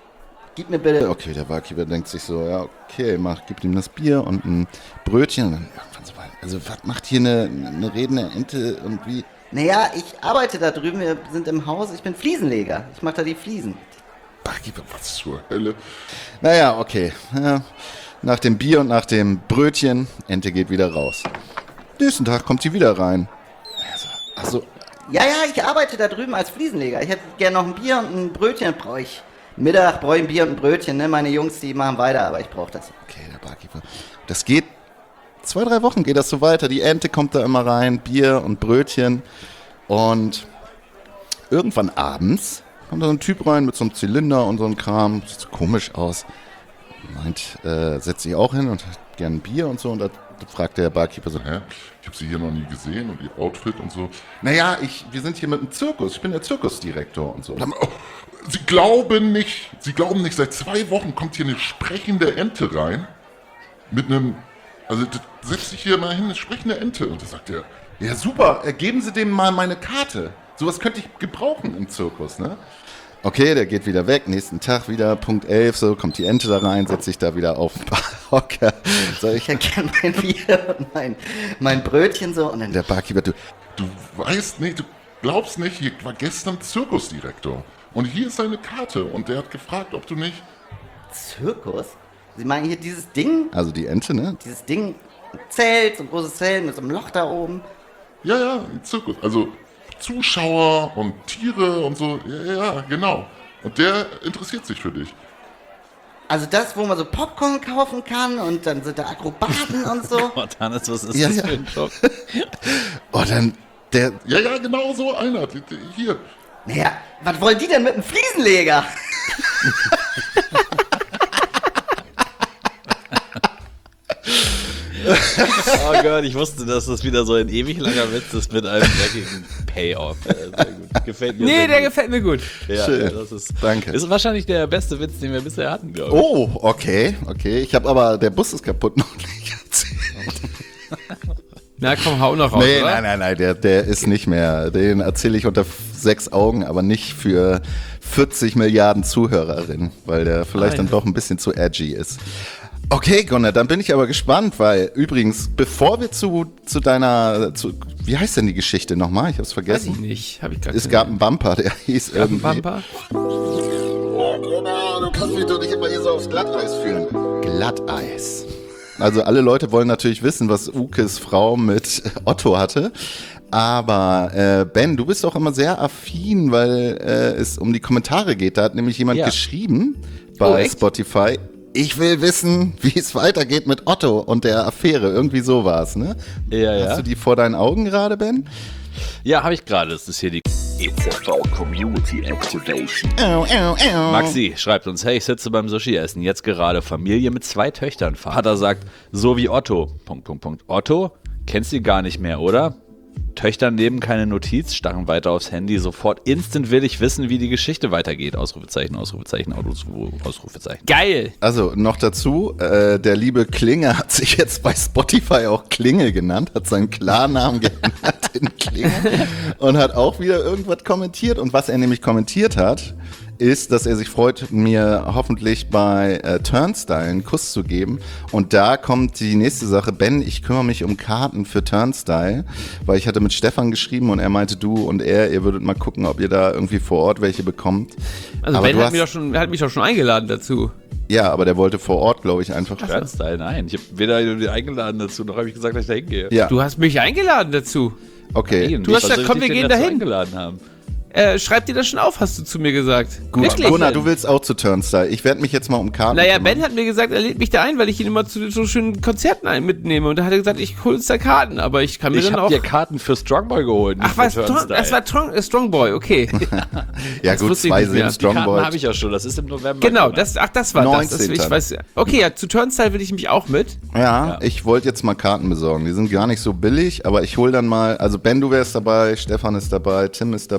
Gib mir bitte. Okay, der Barkeeper denkt sich so, ja, okay, mach, gib ihm das Bier und ein Brötchen. Und dann irgendwann so weit. Also, was macht hier eine, eine redende Ente und wie? Naja, ich arbeite da drüben, wir sind im Haus, ich bin Fliesenleger. Ich mach da die Fliesen. Barkeeper, was zur Hölle? Naja, okay. Ja, nach dem Bier und nach dem Brötchen, Ente geht wieder raus. Nächsten Tag kommt sie wieder rein. Also, ach so. Ja, ja, ich arbeite da drüben als Fliesenleger. Ich hätte gerne noch ein Bier und ein Brötchen, brauche ich. Mittag brauche ich ein Bier und ein Brötchen, ne? Meine Jungs, die machen weiter, aber ich brauche das. Okay, der Barkeeper. Das geht, zwei, drei Wochen geht das so weiter. Die Ente kommt da immer rein, Bier und Brötchen. Und irgendwann abends kommt da so ein Typ rein mit so einem Zylinder und so einem Kram. Sieht so komisch aus. Meint, äh, setzt sich auch hin und hat gern ein Bier und so. Und da fragt der Barkeeper so, Hä? Ich habe sie hier noch nie gesehen und ihr Outfit und so. Naja, ich, wir sind hier mit dem Zirkus. Ich bin der Zirkusdirektor und so. Und dann, oh, Sie glauben nicht, Sie glauben nicht, seit zwei Wochen kommt hier eine sprechende Ente rein. Mit einem, also setzt sich hier mal hin, eine sprechende Ente. Und da sagt er, ja super, äh, geben Sie dem mal meine Karte. Sowas könnte ich gebrauchen im Zirkus, ne? Okay, der geht wieder weg, nächsten Tag wieder, Punkt elf, so kommt die Ente da rein, setzt sich da wieder auf den Hocker. So, Ich hätte gerne mein Bier und mein, mein Brötchen so. Und dann der Barkeeper, du, du weißt nicht, du glaubst nicht, hier war gestern Zirkusdirektor. Und hier ist seine Karte. Und der hat gefragt, ob du nicht... Zirkus? Sie meinen hier dieses Ding? also die Ente, ne? Dieses Ding, ein Zelt, so ein großes Zelt mit so einem Loch da oben. Ja, ja, ein Zirkus. Also Zuschauer und Tiere und so. Ja, ja, genau. Und der interessiert sich für dich. Also das, wo man so Popcorn kaufen kann und dann sind da Akrobaten und so. Gott, Hannes, was ist Ja, das ja. für ein Job? Oh, dann, der, Ja, ja, genau so einer. Hier. Naja, was wollen die denn mit einem Fliesenleger? Oh Gott, ich wusste, dass das wieder so ein ewig langer Witz ist mit einem dreckigen Payoff. Äh, Sehr gut. Gefällt mir Nee, sehr der gut. gefällt mir gut. Ja, Schön. ja, das ist, Danke. ist wahrscheinlich der beste Witz, den wir bisher hatten, glaube ich. oh, okay, okay. Ich habe aber, der Bus ist kaputt noch nicht erzählt. Na komm, hau noch raus, Nee, oder? nein, nein, nein, der, der ist nicht mehr. Den erzähle ich unter f- sechs Augen, aber nicht für vierzig Milliarden Zuhörerinnen, weil der vielleicht Ah, dann ja. doch ein bisschen zu edgy ist. Okay, Gunnar, dann bin ich aber gespannt, weil übrigens, bevor wir zu, zu deiner, zu, wie heißt denn die Geschichte nochmal? Ich hab's Weiß vergessen. ich nicht. Hab ich gar Es gab einen Bumper, der hieß irgendwie. Bumper. Oh, Gunnar, du kannst mich doch nicht immer hier so aufs Glatteis führen. Glatteis. Also alle Leute wollen natürlich wissen, was Ukes Frau mit Otto hatte. Aber äh, Ben, du bist auch immer sehr affin, weil äh, es um die Kommentare geht. Da hat nämlich jemand Ja. geschrieben Oh, bei echt? Spotify, ich will wissen, wie es weitergeht mit Otto und der Affäre. Irgendwie so war's, ne? Ja, ja. Hast du die vor deinen Augen gerade, Ben? Ja, habe ich gerade. Das ist hier die E Z V Community Activation. Au, au, au. Maxi schreibt uns, hey, ich sitze beim Sushi-Essen, jetzt gerade Familie mit zwei Töchtern. Vater sagt, so wie Otto. Punkt, Punkt, Punkt. Otto? Kennst du gar nicht mehr, oder? Töchter nehmen keine Notiz, starren weiter aufs Handy. Sofort instant will ich wissen, wie die Geschichte weitergeht. Ausrufezeichen, Ausrufezeichen, Ausrufe- Ausrufezeichen. Geil. Also noch dazu, äh, der liebe Klinge hat sich jetzt bei Spotify auch Klinge genannt, hat seinen Klarnamen geändert in Klinge und hat auch wieder irgendwas kommentiert. Und was er nämlich kommentiert hat, ist, dass er sich freut, mir hoffentlich bei äh, Turnstile einen Kuss zu geben. Und da kommt die nächste Sache. Ben, ich kümmere mich um Karten für Turnstile, weil ich hatte mit Stefan geschrieben und er meinte, du und er, ihr würdet mal gucken, ob ihr da irgendwie vor Ort welche bekommt. Also Aber Ben du hat, hast- mich doch schon, hat mich doch schon eingeladen dazu. Ja, aber der wollte vor Ort, glaube ich, einfach. Turnstile, nein. Ich habe weder die eingeladen dazu, noch habe ich gesagt, dass ich da hingehe. Ja, Du hast mich eingeladen dazu. okay. Nein, Du hast was gesagt, soll ich komm, dich wir denn gehen dazu dahin. eingeladen haben. Äh, schreib dir das schon auf, hast du zu mir gesagt. Gut, Wirklich? Gunnar, du willst auch zu Turnstile. Ich werde mich jetzt mal um Karten Naja, kümmern. Ben hat mir gesagt, er lädt mich da ein, weil ich ihn immer zu so schönen Konzerten ein mitnehme. Und da hat er gesagt, ich hole uns da Karten, aber ich kann mir Ich dann habe auch... dir Karten für Strongboy geholt. nicht Ach, was, für Strong, Turnstile. das war Trong, äh, Strongboy, okay. Ja das gut, wusste ich zwei nicht mehr. sind Die Die Karten Strongboy. habe ich ja schon, das ist im November. Genau, Gunnar. das, ach, das war das. das ich neunzehnten weiß, okay, ja, zu Turnstile will ich mich auch mit. Ja, ich wollte jetzt mal Karten besorgen. Die sind gar nicht so billig, aber ich hole dann mal, also Ben, du wärst dabei, Stefan ist dabei, Tim ist dabei, Ich auch.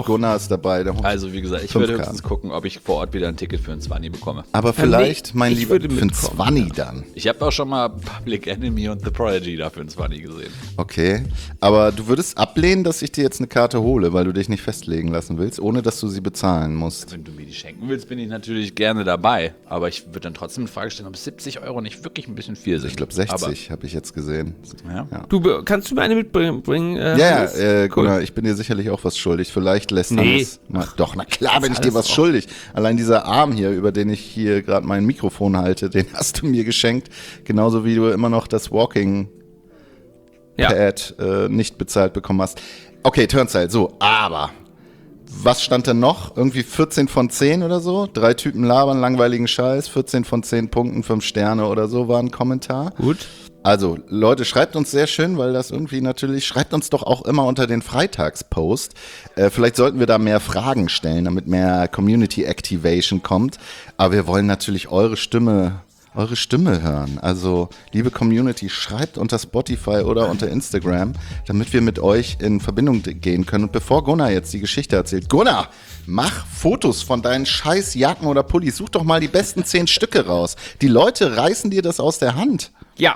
Gunnar ist dabei. Der Also wie gesagt, ich Fünf würde Karten. höchstens gucken, ob ich vor Ort wieder ein Ticket für einen Zwanni bekomme. Aber vielleicht, mein ich Lieber, würde für einen mitkommen, Zwanni dann. Ich habe auch schon mal Public Enemy und The Prodigy dafür einen Zwanni gesehen. Okay. Aber du würdest ablehnen, dass ich dir jetzt eine Karte hole, weil du dich nicht festlegen lassen willst, ohne dass du sie bezahlen musst. Wenn du mir die schenken willst, bin ich natürlich gerne dabei. Aber ich würde dann trotzdem in Frage stellen, ob siebzig Euro nicht wirklich ein bisschen viel sind. Ich glaube sechzig habe ich jetzt gesehen. Aber, ja. Du, be- kannst du mir eine mitbringen? bringen, äh, Ja, ja, Hannes? äh, Cool. Gunnar, ich bin dir sicherlich auch was schuldig. Vielleicht lässt Nee. Hannes mal, doch, na klar bin ich dir alles was auch. schuldig. Allein dieser Arm hier, über den ich hier gerade mein Mikrofon halte, den hast du mir geschenkt. Genauso wie du immer noch das Walking Ja. Pad äh, nicht bezahlt bekommen hast. Okay, Turnstile, so, aber was stand denn noch? Irgendwie vierzehn von zehn oder so? Drei Typen labern, langweiligen Scheiß, vierzehn von zehn Punkten, fünf Sterne oder so war ein Kommentar. Gut. Also, Leute, schreibt uns sehr schön, weil das irgendwie natürlich, schreibt uns doch auch immer unter den Freitagspost. Äh, vielleicht sollten wir da mehr Fragen stellen, damit mehr Community Activation kommt. Aber wir wollen natürlich eure Stimme, eure Stimme hören. Also, liebe Community, schreibt unter Spotify oder unter Instagram, damit wir mit euch in Verbindung gehen können. Und bevor Gunnar jetzt die Geschichte erzählt, Gunnar, mach Fotos von deinen scheiß Jacken oder Pullis. Such doch mal die besten zehn Stücke raus. Die Leute reißen dir das aus der Hand. Ja.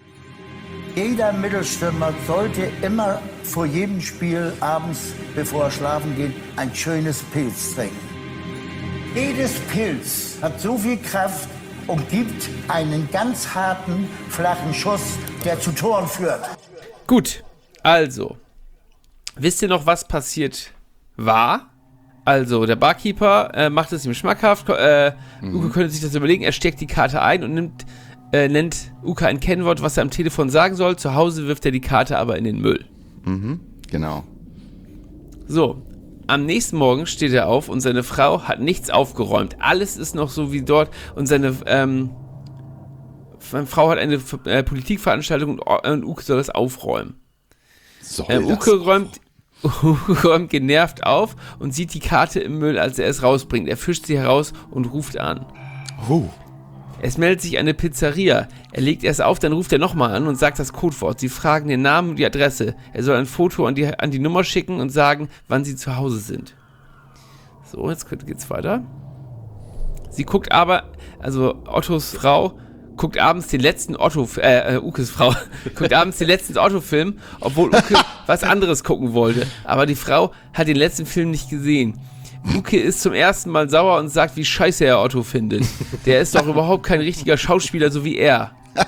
Jeder Mittelstürmer sollte immer vor jedem Spiel abends, bevor er schlafen geht, ein schönes Pilz trinken. Jedes Pilz hat so viel Kraft und gibt einen ganz harten, flachen Schuss, der zu Toren führt. Gut, also, wisst ihr noch, was passiert war? Also, der Barkeeper äh, macht es ihm schmackhaft, äh, mhm. Uke könnte sich das überlegen, er steckt die Karte ein und nimmt, äh, nennt Uke ein Kennwort, was er am Telefon sagen soll. Zu Hause wirft er die Karte aber in den Müll. Mhm, genau. So, am nächsten Morgen steht er auf und seine Frau hat nichts aufgeräumt. Alles ist noch so wie dort und seine, ähm, seine Frau hat eine äh, Politikveranstaltung und, und Uke soll das aufräumen. Soll Ähm, das Uke räumt, Uke räumt genervt auf und sieht die Karte im Müll, als er es rausbringt. Er fischt sie heraus und ruft an. Uh. Es meldet sich eine Pizzeria. Er legt erst auf, dann ruft er nochmal an und sagt das Codewort. Sie fragen den Namen und die Adresse. Er soll ein Foto an die, an die Nummer schicken und sagen, wann sie zu Hause sind. So, jetzt geht's weiter. Sie guckt aber, also Ottos Frau, guckt abends den letzten Otto, äh, Ukes Frau, guckt abends den letzten Otto-Film, obwohl Uke was anderes gucken wollte. Aber die Frau hat den letzten Film nicht gesehen. Uke ist zum ersten Mal sauer und sagt, wie scheiße er Otto findet. Der ist doch überhaupt kein richtiger Schauspieler, so wie er.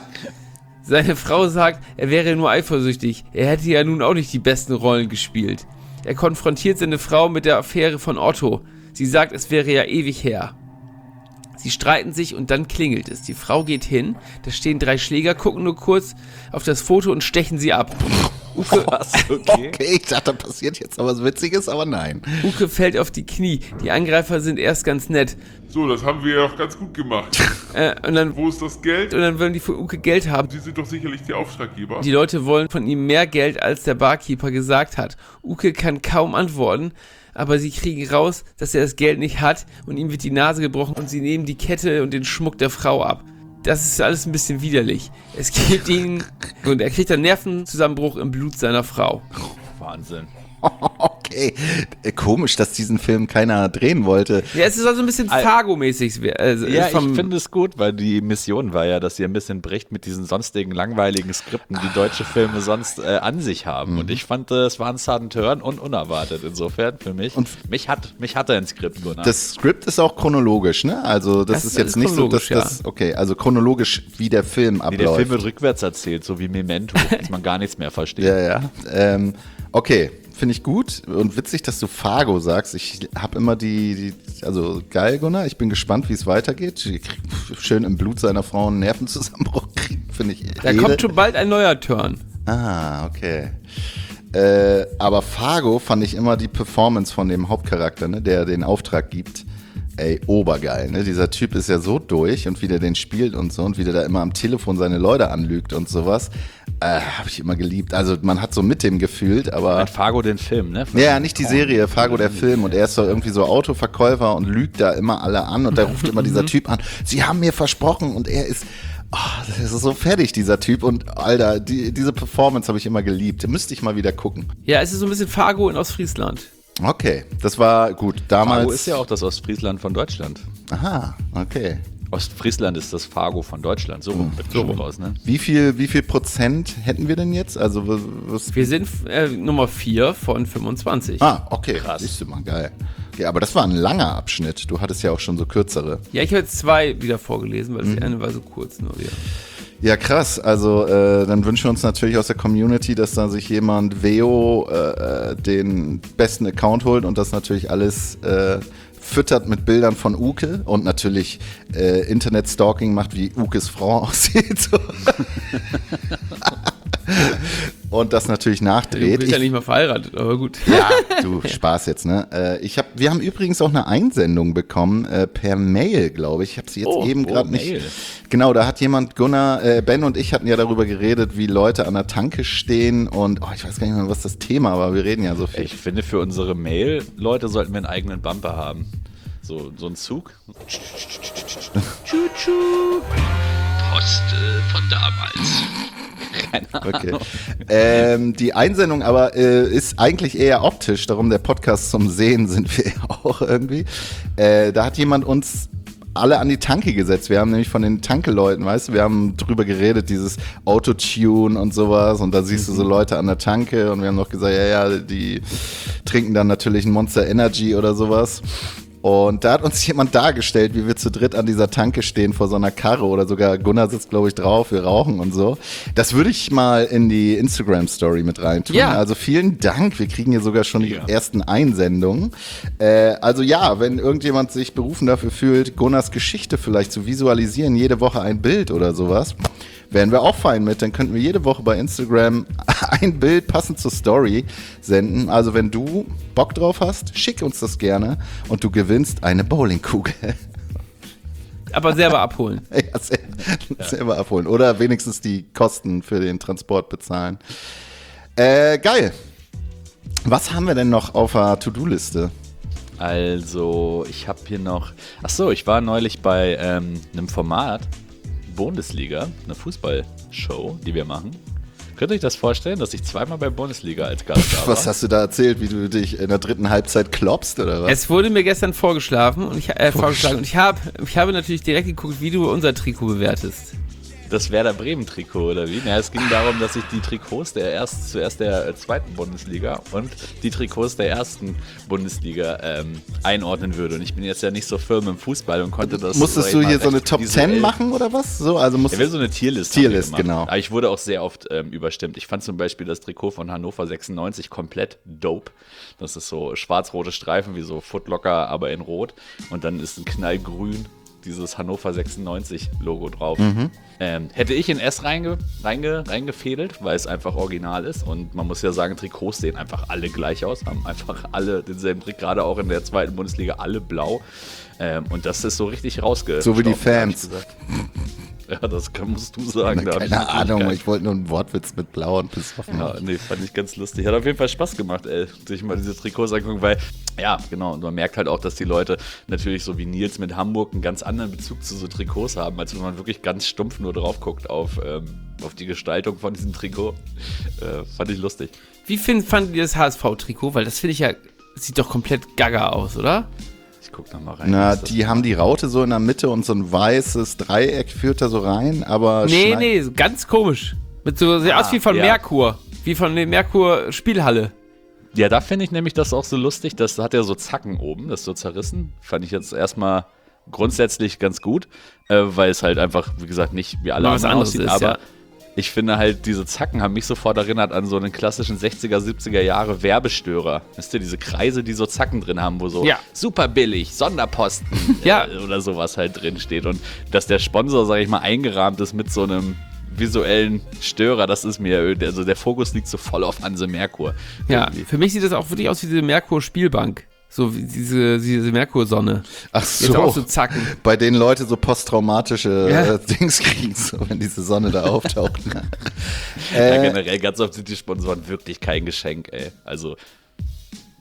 Seine Frau sagt, er wäre nur eifersüchtig. Er hätte ja nun auch nicht die besten Rollen gespielt. Er konfrontiert seine Frau mit der Affäre von Otto. Sie sagt, es wäre ja ewig her. Sie streiten sich und dann klingelt es. Die Frau geht hin, da stehen drei Schläger, gucken nur kurz auf das Foto und stechen sie ab. Uke, Was? Okay. Okay, ich dachte, da passiert jetzt noch was Witziges, aber nein. Uke fällt auf die Knie. Die Angreifer sind erst ganz nett. So, das haben wir ja auch ganz gut gemacht. Äh, und, dann, Wo ist das Geld? und dann wollen die von Uke Geld haben. Sie sind doch sicherlich die Auftraggeber. Die Leute wollen von ihm mehr Geld, als der Barkeeper gesagt hat. Uke kann kaum antworten, aber sie kriegen raus, dass er das Geld nicht hat und ihm wird die Nase gebrochen und sie nehmen die Kette und den Schmuck der Frau ab. Das ist alles ein bisschen widerlich. Es gibt ihn und er kriegt einen Nervenzusammenbruch im Blut seiner Frau. Wahnsinn. Okay, komisch, dass diesen Film keiner drehen wollte. Ja, es ist also ein bisschen Fargo-mäßig. Äh, Ja, vom, ich finde es gut, weil die Mission war ja, dass ihr ein bisschen bricht mit diesen sonstigen langweiligen Skripten, die deutsche Filme sonst äh, an sich haben. Mhm. Und ich fand, äh, es war ein sudden Turn und unerwartet insofern für mich. Und mich hat mich hatte ein Skript, Gunnar. Das Skript ist auch chronologisch, ne? Also das, Das ist ist jetzt nicht so, dass chronologisch, das, okay, also chronologisch, wie der Film nee, abläuft. der Film wird rückwärts erzählt, so wie Memento, dass man gar nichts mehr versteht. Ja, ja. Ähm, okay, finde ich gut und witzig, dass du Fargo sagst. Ich habe immer die, die, also geil, Gunnar, ich bin gespannt, wie es weitergeht. Schön im Blut seiner Frau einen Nervenzusammenbruch kriegen, finde ich. Da edel. kommt schon bald ein neuer Turn. Ah, okay. Äh, aber Fargo fand ich immer die Performance von dem Hauptcharakter, ne, der den Auftrag gibt. Ey, obergeil, ne? Dieser Typ ist ja so durch und wie der den spielt und so und wie der da immer am Telefon seine Leute anlügt und sowas. Äh, habe ich immer geliebt. Also man hat so mit dem gefühlt, aber... Mit Fargo den Film, ne? Von Ja, nicht die Serie, Fargo der Film. Und er ist so irgendwie so Autoverkäufer und lügt da immer alle an und da ruft immer dieser Typ an, sie haben mir versprochen und er ist... Oh, das ist so fertig, dieser Typ. Und Alter, die, diese Performance habe ich immer geliebt. Müsste ich mal wieder gucken. Ja, es ist so ein bisschen Fargo in Ostfriesland. Okay, das war gut. Damals. Fargo ist ja auch das Ostfriesland von Deutschland. Aha, okay. Ostfriesland ist das Fargo von Deutschland. So rum wird So schon rum. raus, ne? Wie viel, wie viel Prozent hätten wir denn jetzt? Also was, was Wir sind äh, Nummer vier von fünfundzwanzig. Ah, okay. Krass. Siehst du mal, geil. Ja, aber das war ein langer Abschnitt. Du hattest ja auch schon so kürzere. Ja, ich habe jetzt zwei wieder vorgelesen, weil das Mhm. eine war so kurz nur wieder. Ja, krass. Also äh, dann wünschen wir uns natürlich aus der Community, dass da sich jemand Veo äh, den besten Account holt und das natürlich alles äh, füttert mit Bildern von Uke und natürlich äh, Internet-Stalking macht, wie Ukes Frau aussieht. So. Und das natürlich Du nachdreht. bist ja Ich- nicht mal verheiratet, aber gut. Ja, du, Spaß jetzt, ne? Äh, ich hab, wir haben übrigens auch eine Einsendung bekommen, äh, per Mail, glaube ich. Ich habe sie jetzt Oh, eben oh, gerade nicht. Mail. Genau, da hat jemand, Gunnar, äh, Ben und ich hatten ja darüber geredet, wie Leute an der Tanke stehen und oh, ich weiß gar nicht mehr, was das Thema war. Wir reden ja so viel. Ich finde, für unsere Mail-Leute sollten wir einen eigenen Bumper haben. So, so ein Zug. Post äh, von damals. Keine Okay. Ahnung. Ähm, die Einsendung aber äh, ist eigentlich eher optisch, darum der Podcast zum Sehen sind wir ja auch irgendwie. Äh, da hat jemand uns alle an die Tanke gesetzt. Wir haben nämlich von den Tanke-Leuten, weißt du, wir haben drüber geredet, dieses Autotune und sowas und da siehst du so Leute an der Tanke und wir haben noch gesagt, ja, ja, die trinken dann natürlich ein Monster Energy oder sowas. Und da hat uns jemand dargestellt, wie wir zu dritt an dieser Tanke stehen vor so einer Karre oder sogar Gunnar sitzt, glaube ich, drauf, wir rauchen und so. Das würde ich mal in die Instagram-Story mit reintun. Ja. Also vielen Dank, wir kriegen hier sogar schon die Ja. ersten Einsendungen. Äh, also ja, wenn irgendjemand sich berufen dafür fühlt, Gunnars Geschichte vielleicht zu visualisieren, jede Woche ein Bild oder sowas, wären wir auch fein mit. Dann könnten wir jede Woche bei Instagram ein Bild passend zur Story senden. Also wenn du Bock drauf hast, schick uns das gerne und du gewinnst eine Bowlingkugel. Aber selber abholen. Ja, sel- selber abholen. Oder wenigstens die Kosten für den Transport bezahlen. Äh, geil. Was haben wir denn noch auf der To-Do-Liste? Also, ich habe hier noch. Achso, ich war neulich bei ähm, einem Format, Bundesliga, eine Fußballshow, die wir machen. Könnt ihr euch das vorstellen, dass ich zweimal bei Bundesliga als Gast da war? Was hast du da erzählt, wie du dich in der dritten Halbzeit klopfst oder was? Es wurde mir gestern vorgeschlafen und ich, äh, vorgeschlagen und ich, hab, ich habe natürlich direkt geguckt, wie du unser Trikot bewertest. Das Werder Bremen-Trikot, oder wie? Ja, es ging darum, dass ich die Trikots der erst, zuerst der äh, zweiten Bundesliga und die Trikots der ersten Bundesliga ähm, einordnen würde. Und ich bin jetzt ja nicht so firm im Fußball und konnte das. Musstest sag du ich mal, hier so eine recht Top visuell- zehn machen oder was? So, also musst Ja, wir haben so eine Tierlist. Tierlist, haben wir gemacht. genau. Aber ich wurde auch sehr oft ähm, überstimmt. Ich fand zum Beispiel das Trikot von Hannover sechsundneunzig komplett dope. Das ist so schwarz-rote Streifen, wie so Footlocker, aber in Rot. Und dann ist ein knallgrün dieses Hannover sechsundneunzig Logo drauf. Mhm. Ähm, hätte ich in S reinge, reinge, reingefädelt, weil es einfach original ist. Und man muss ja sagen, Trikots sehen einfach alle gleich aus, haben einfach alle denselben Trick, gerade auch in der zweiten Bundesliga, alle blau. Ähm, und das ist so richtig rausge. So wie die Fans. Ja, das kann, musst du sagen. Da hab ich Keine natürlich Ahnung, keinen- ich wollte nur einen Wortwitz mit blau und besoffen. ja, nee, fand ich ganz lustig. Hat auf jeden Fall Spaß gemacht, ey, sich mal diese Trikots angucken, weil, ja, genau, und man merkt halt auch, dass die Leute natürlich so wie Nils mit Hamburg einen ganz anderen Bezug zu so Trikots haben, als wenn man wirklich ganz stumpf nur drauf guckt auf, ähm, auf die Gestaltung von diesem Trikot. Äh, fand ich lustig. Wie find, fandet ihr das H S V-Trikot? Weil das finde ich ja, sieht doch komplett gaga aus, oder? Ich guck noch mal rein. Na, Was das die haben die Raute so in der Mitte und so ein weißes Dreieck führt da so rein, aber Nee, schneid- nee, so ganz komisch. Mit so, sieht Ah, aus wie von ja. Merkur. Wie von der Merkur-Spielhalle. Ja, da finde ich nämlich das auch so lustig. Das hat ja so Zacken oben, das ist so zerrissen. Fand ich jetzt erstmal grundsätzlich ganz gut, äh, weil es halt einfach, wie gesagt, nicht wie alle Mal was anderen anderes aussieht. ist, aber ja. ich finde halt, diese Zacken haben mich sofort erinnert an so einen klassischen sechziger, siebziger Jahre Werbestörer. Wisst ihr, diese Kreise, die so Zacken drin haben, wo so Ja. super billig, Sonderposten Ja. äh, oder sowas halt drin steht. Und dass der Sponsor, sag ich mal, eingerahmt ist mit so einem visuellen Störer, das ist mir, also der Fokus liegt so voll auf Hanse Merkur. Ja, Irgendwie. für mich sieht das auch wirklich aus wie diese Merkur-Spielbank. So wie diese, diese Merkur-Sonne. Ach Jetzt so, auch so Zacken. bei denen Leute so posttraumatische Ja. äh, Dings kriegen, so, wenn diese Sonne da auftaucht. Ja, äh, generell, ganz oft sind die Sponsoren wirklich kein Geschenk, ey. Also,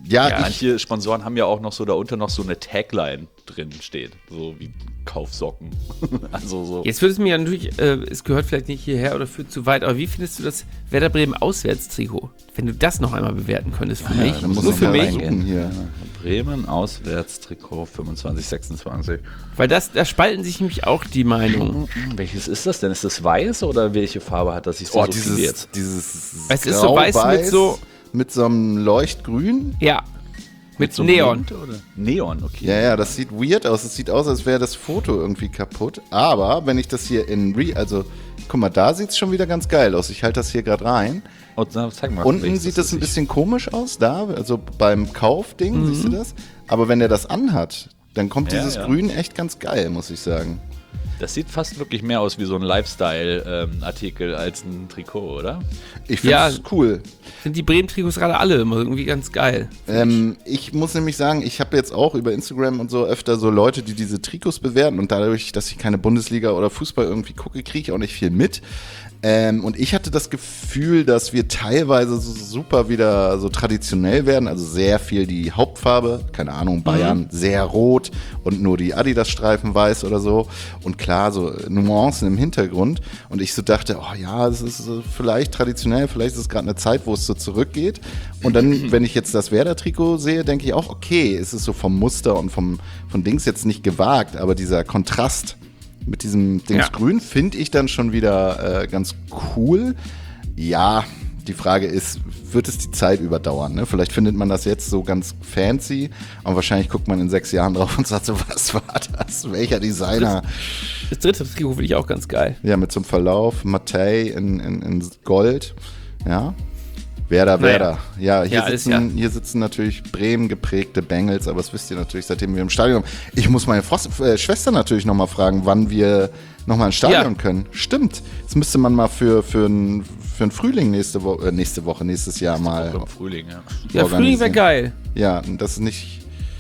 Ja, Ja, ich, manche Sponsoren haben ja auch noch so da unter noch so eine Tagline drin steht, so wie Kaufsocken. Also so. Jetzt würde es mir ja natürlich, äh, es gehört vielleicht nicht hierher oder führt zu weit, aber wie findest du das Werder Bremen Auswärtstrikot? Wenn du das noch einmal bewerten könntest für mich, dann muss nur ich für mal mich, reingucken hier. Bremen Auswärtstrikot fünfundzwanzig sechsundzwanzig. weil das, da spalten sich nämlich auch die Meinungen. Welches ist das denn? Ist das weiß oder welche Farbe hat das? Ich sehe Oh, so dieses, viele jetzt. dieses Es ist so weiß mit so- mit so einem Leuchtgrün. Ja, mit, So einem Neon. Mond, oder? Neon, okay. Ja, ja, das sieht weird aus. Es sieht aus, als wäre das Foto irgendwie kaputt. Aber wenn ich das hier in Re... Also, guck mal, da sieht es schon wieder ganz geil aus. Ich halte das hier gerade rein. Oh, na, zeig mal, Unten welches sieht das ist. ein bisschen komisch aus, da, also beim Kaufding, Mhm. siehst du das? Aber wenn der das anhat, dann kommt Ja, dieses ja. Grün echt ganz geil, muss ich sagen. Das sieht fast wirklich mehr aus wie so ein Lifestyle-Artikel als ein Trikot, oder? Ich finde Ja. es cool. Sind die Bremen-Trikots gerade alle immer irgendwie ganz geil. Ähm, ich muss nämlich sagen, ich habe jetzt auch über Instagram und so öfter so Leute, die diese Trikots bewerten und dadurch, dass ich keine Bundesliga oder Fußball irgendwie gucke, kriege ich auch nicht viel mit. Ähm, und ich hatte das Gefühl, dass wir teilweise so super wieder so traditionell werden, also sehr viel die Hauptfarbe, keine Ahnung, Bayern, Mhm. sehr rot und nur die Adidas-Streifen weiß oder so und klar, so Nuancen im Hintergrund und ich so dachte, oh ja, es ist so vielleicht traditionell, vielleicht ist es gerade eine Zeit, wo es so zurückgeht und dann, wenn ich jetzt das Werder-Trikot sehe, denke ich auch, okay, es ist so vom Muster und vom, von Dings jetzt nicht gewagt, aber dieser Kontrast mit diesem Dings Ja. Grün finde ich dann schon wieder äh, ganz cool. Ja, die Frage ist, wird es die Zeit überdauern? Ne? Vielleicht findet man das jetzt so ganz fancy und wahrscheinlich guckt man in sechs Jahren drauf und sagt so, was war das? Welcher Designer? Das dritte Trikot finde ich auch ganz geil. Ja, mit so einem Verlauf, Matei in, in, in Gold. Ja. Werder, Naja. Werder. Ja, hier, Ja, alles, sitzen, ja. hier sitzen natürlich Bremen geprägte Bengals, aber das wisst ihr natürlich, seitdem wir im Stadion sind. Ich muss meine Frost äh, Schwester natürlich nochmal fragen, wann wir nochmal ins Stadion Ja. können. Stimmt. Das müsste man mal für, für einen für einen Frühling nächste, Wo äh, nächste Woche, nächstes Jahr mal Im Frühling, ja. Ja, Frühling wäre organisieren. geil. Ja, das ist nicht.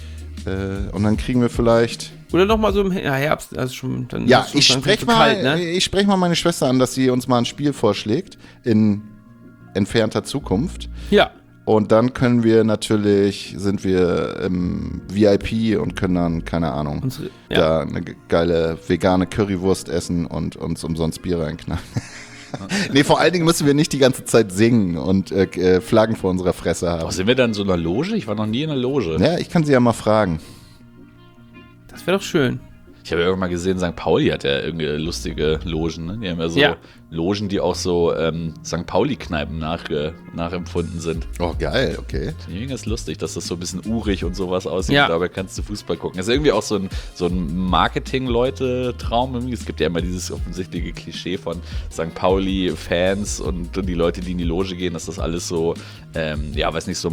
Äh, und dann kriegen wir vielleicht. Oder nochmal so im Her- ja, Herbst, also schon, dann Ja, ist schon ich langsam spreche zu mal, kalt, ne? ich sprech mal meine Schwester an, dass sie uns mal ein Spiel vorschlägt in entfernter Zukunft. Ja. Und dann können wir natürlich, sind wir im V I P und können dann, keine Ahnung, Unsere- ja. da eine ge- geile vegane Currywurst essen und uns umsonst Bier reinknallen. Nee, vor allen Dingen müssen wir nicht die ganze Zeit singen und äh, äh, Flaggen vor unserer Fresse haben. Oh, sind wir dann in so einer Loge? Ich war noch nie in einer Loge. Ja, ich kann sie ja mal fragen. Das wäre doch schön. Ich habe ja irgendwann mal gesehen, Sankt Pauli hat ja irgendwie lustige Logen. Ne? Die haben ja so Ja. Logen, die auch so ähm, Sankt Pauli-Kneipen nach, äh, nachempfunden sind. Oh, geil, okay. Irgendwie ganz lustig, dass das so ein bisschen urig und sowas aussieht. Ja. Dabei kannst du Fußball gucken. Das ist irgendwie auch so ein, so ein Marketing-Leute-Traum. Irgendwie. Es gibt ja immer dieses offensichtliche Klischee von Sankt Pauli-Fans und die Leute, die in die Loge gehen, dass das alles so, ähm, ja, weiß nicht, so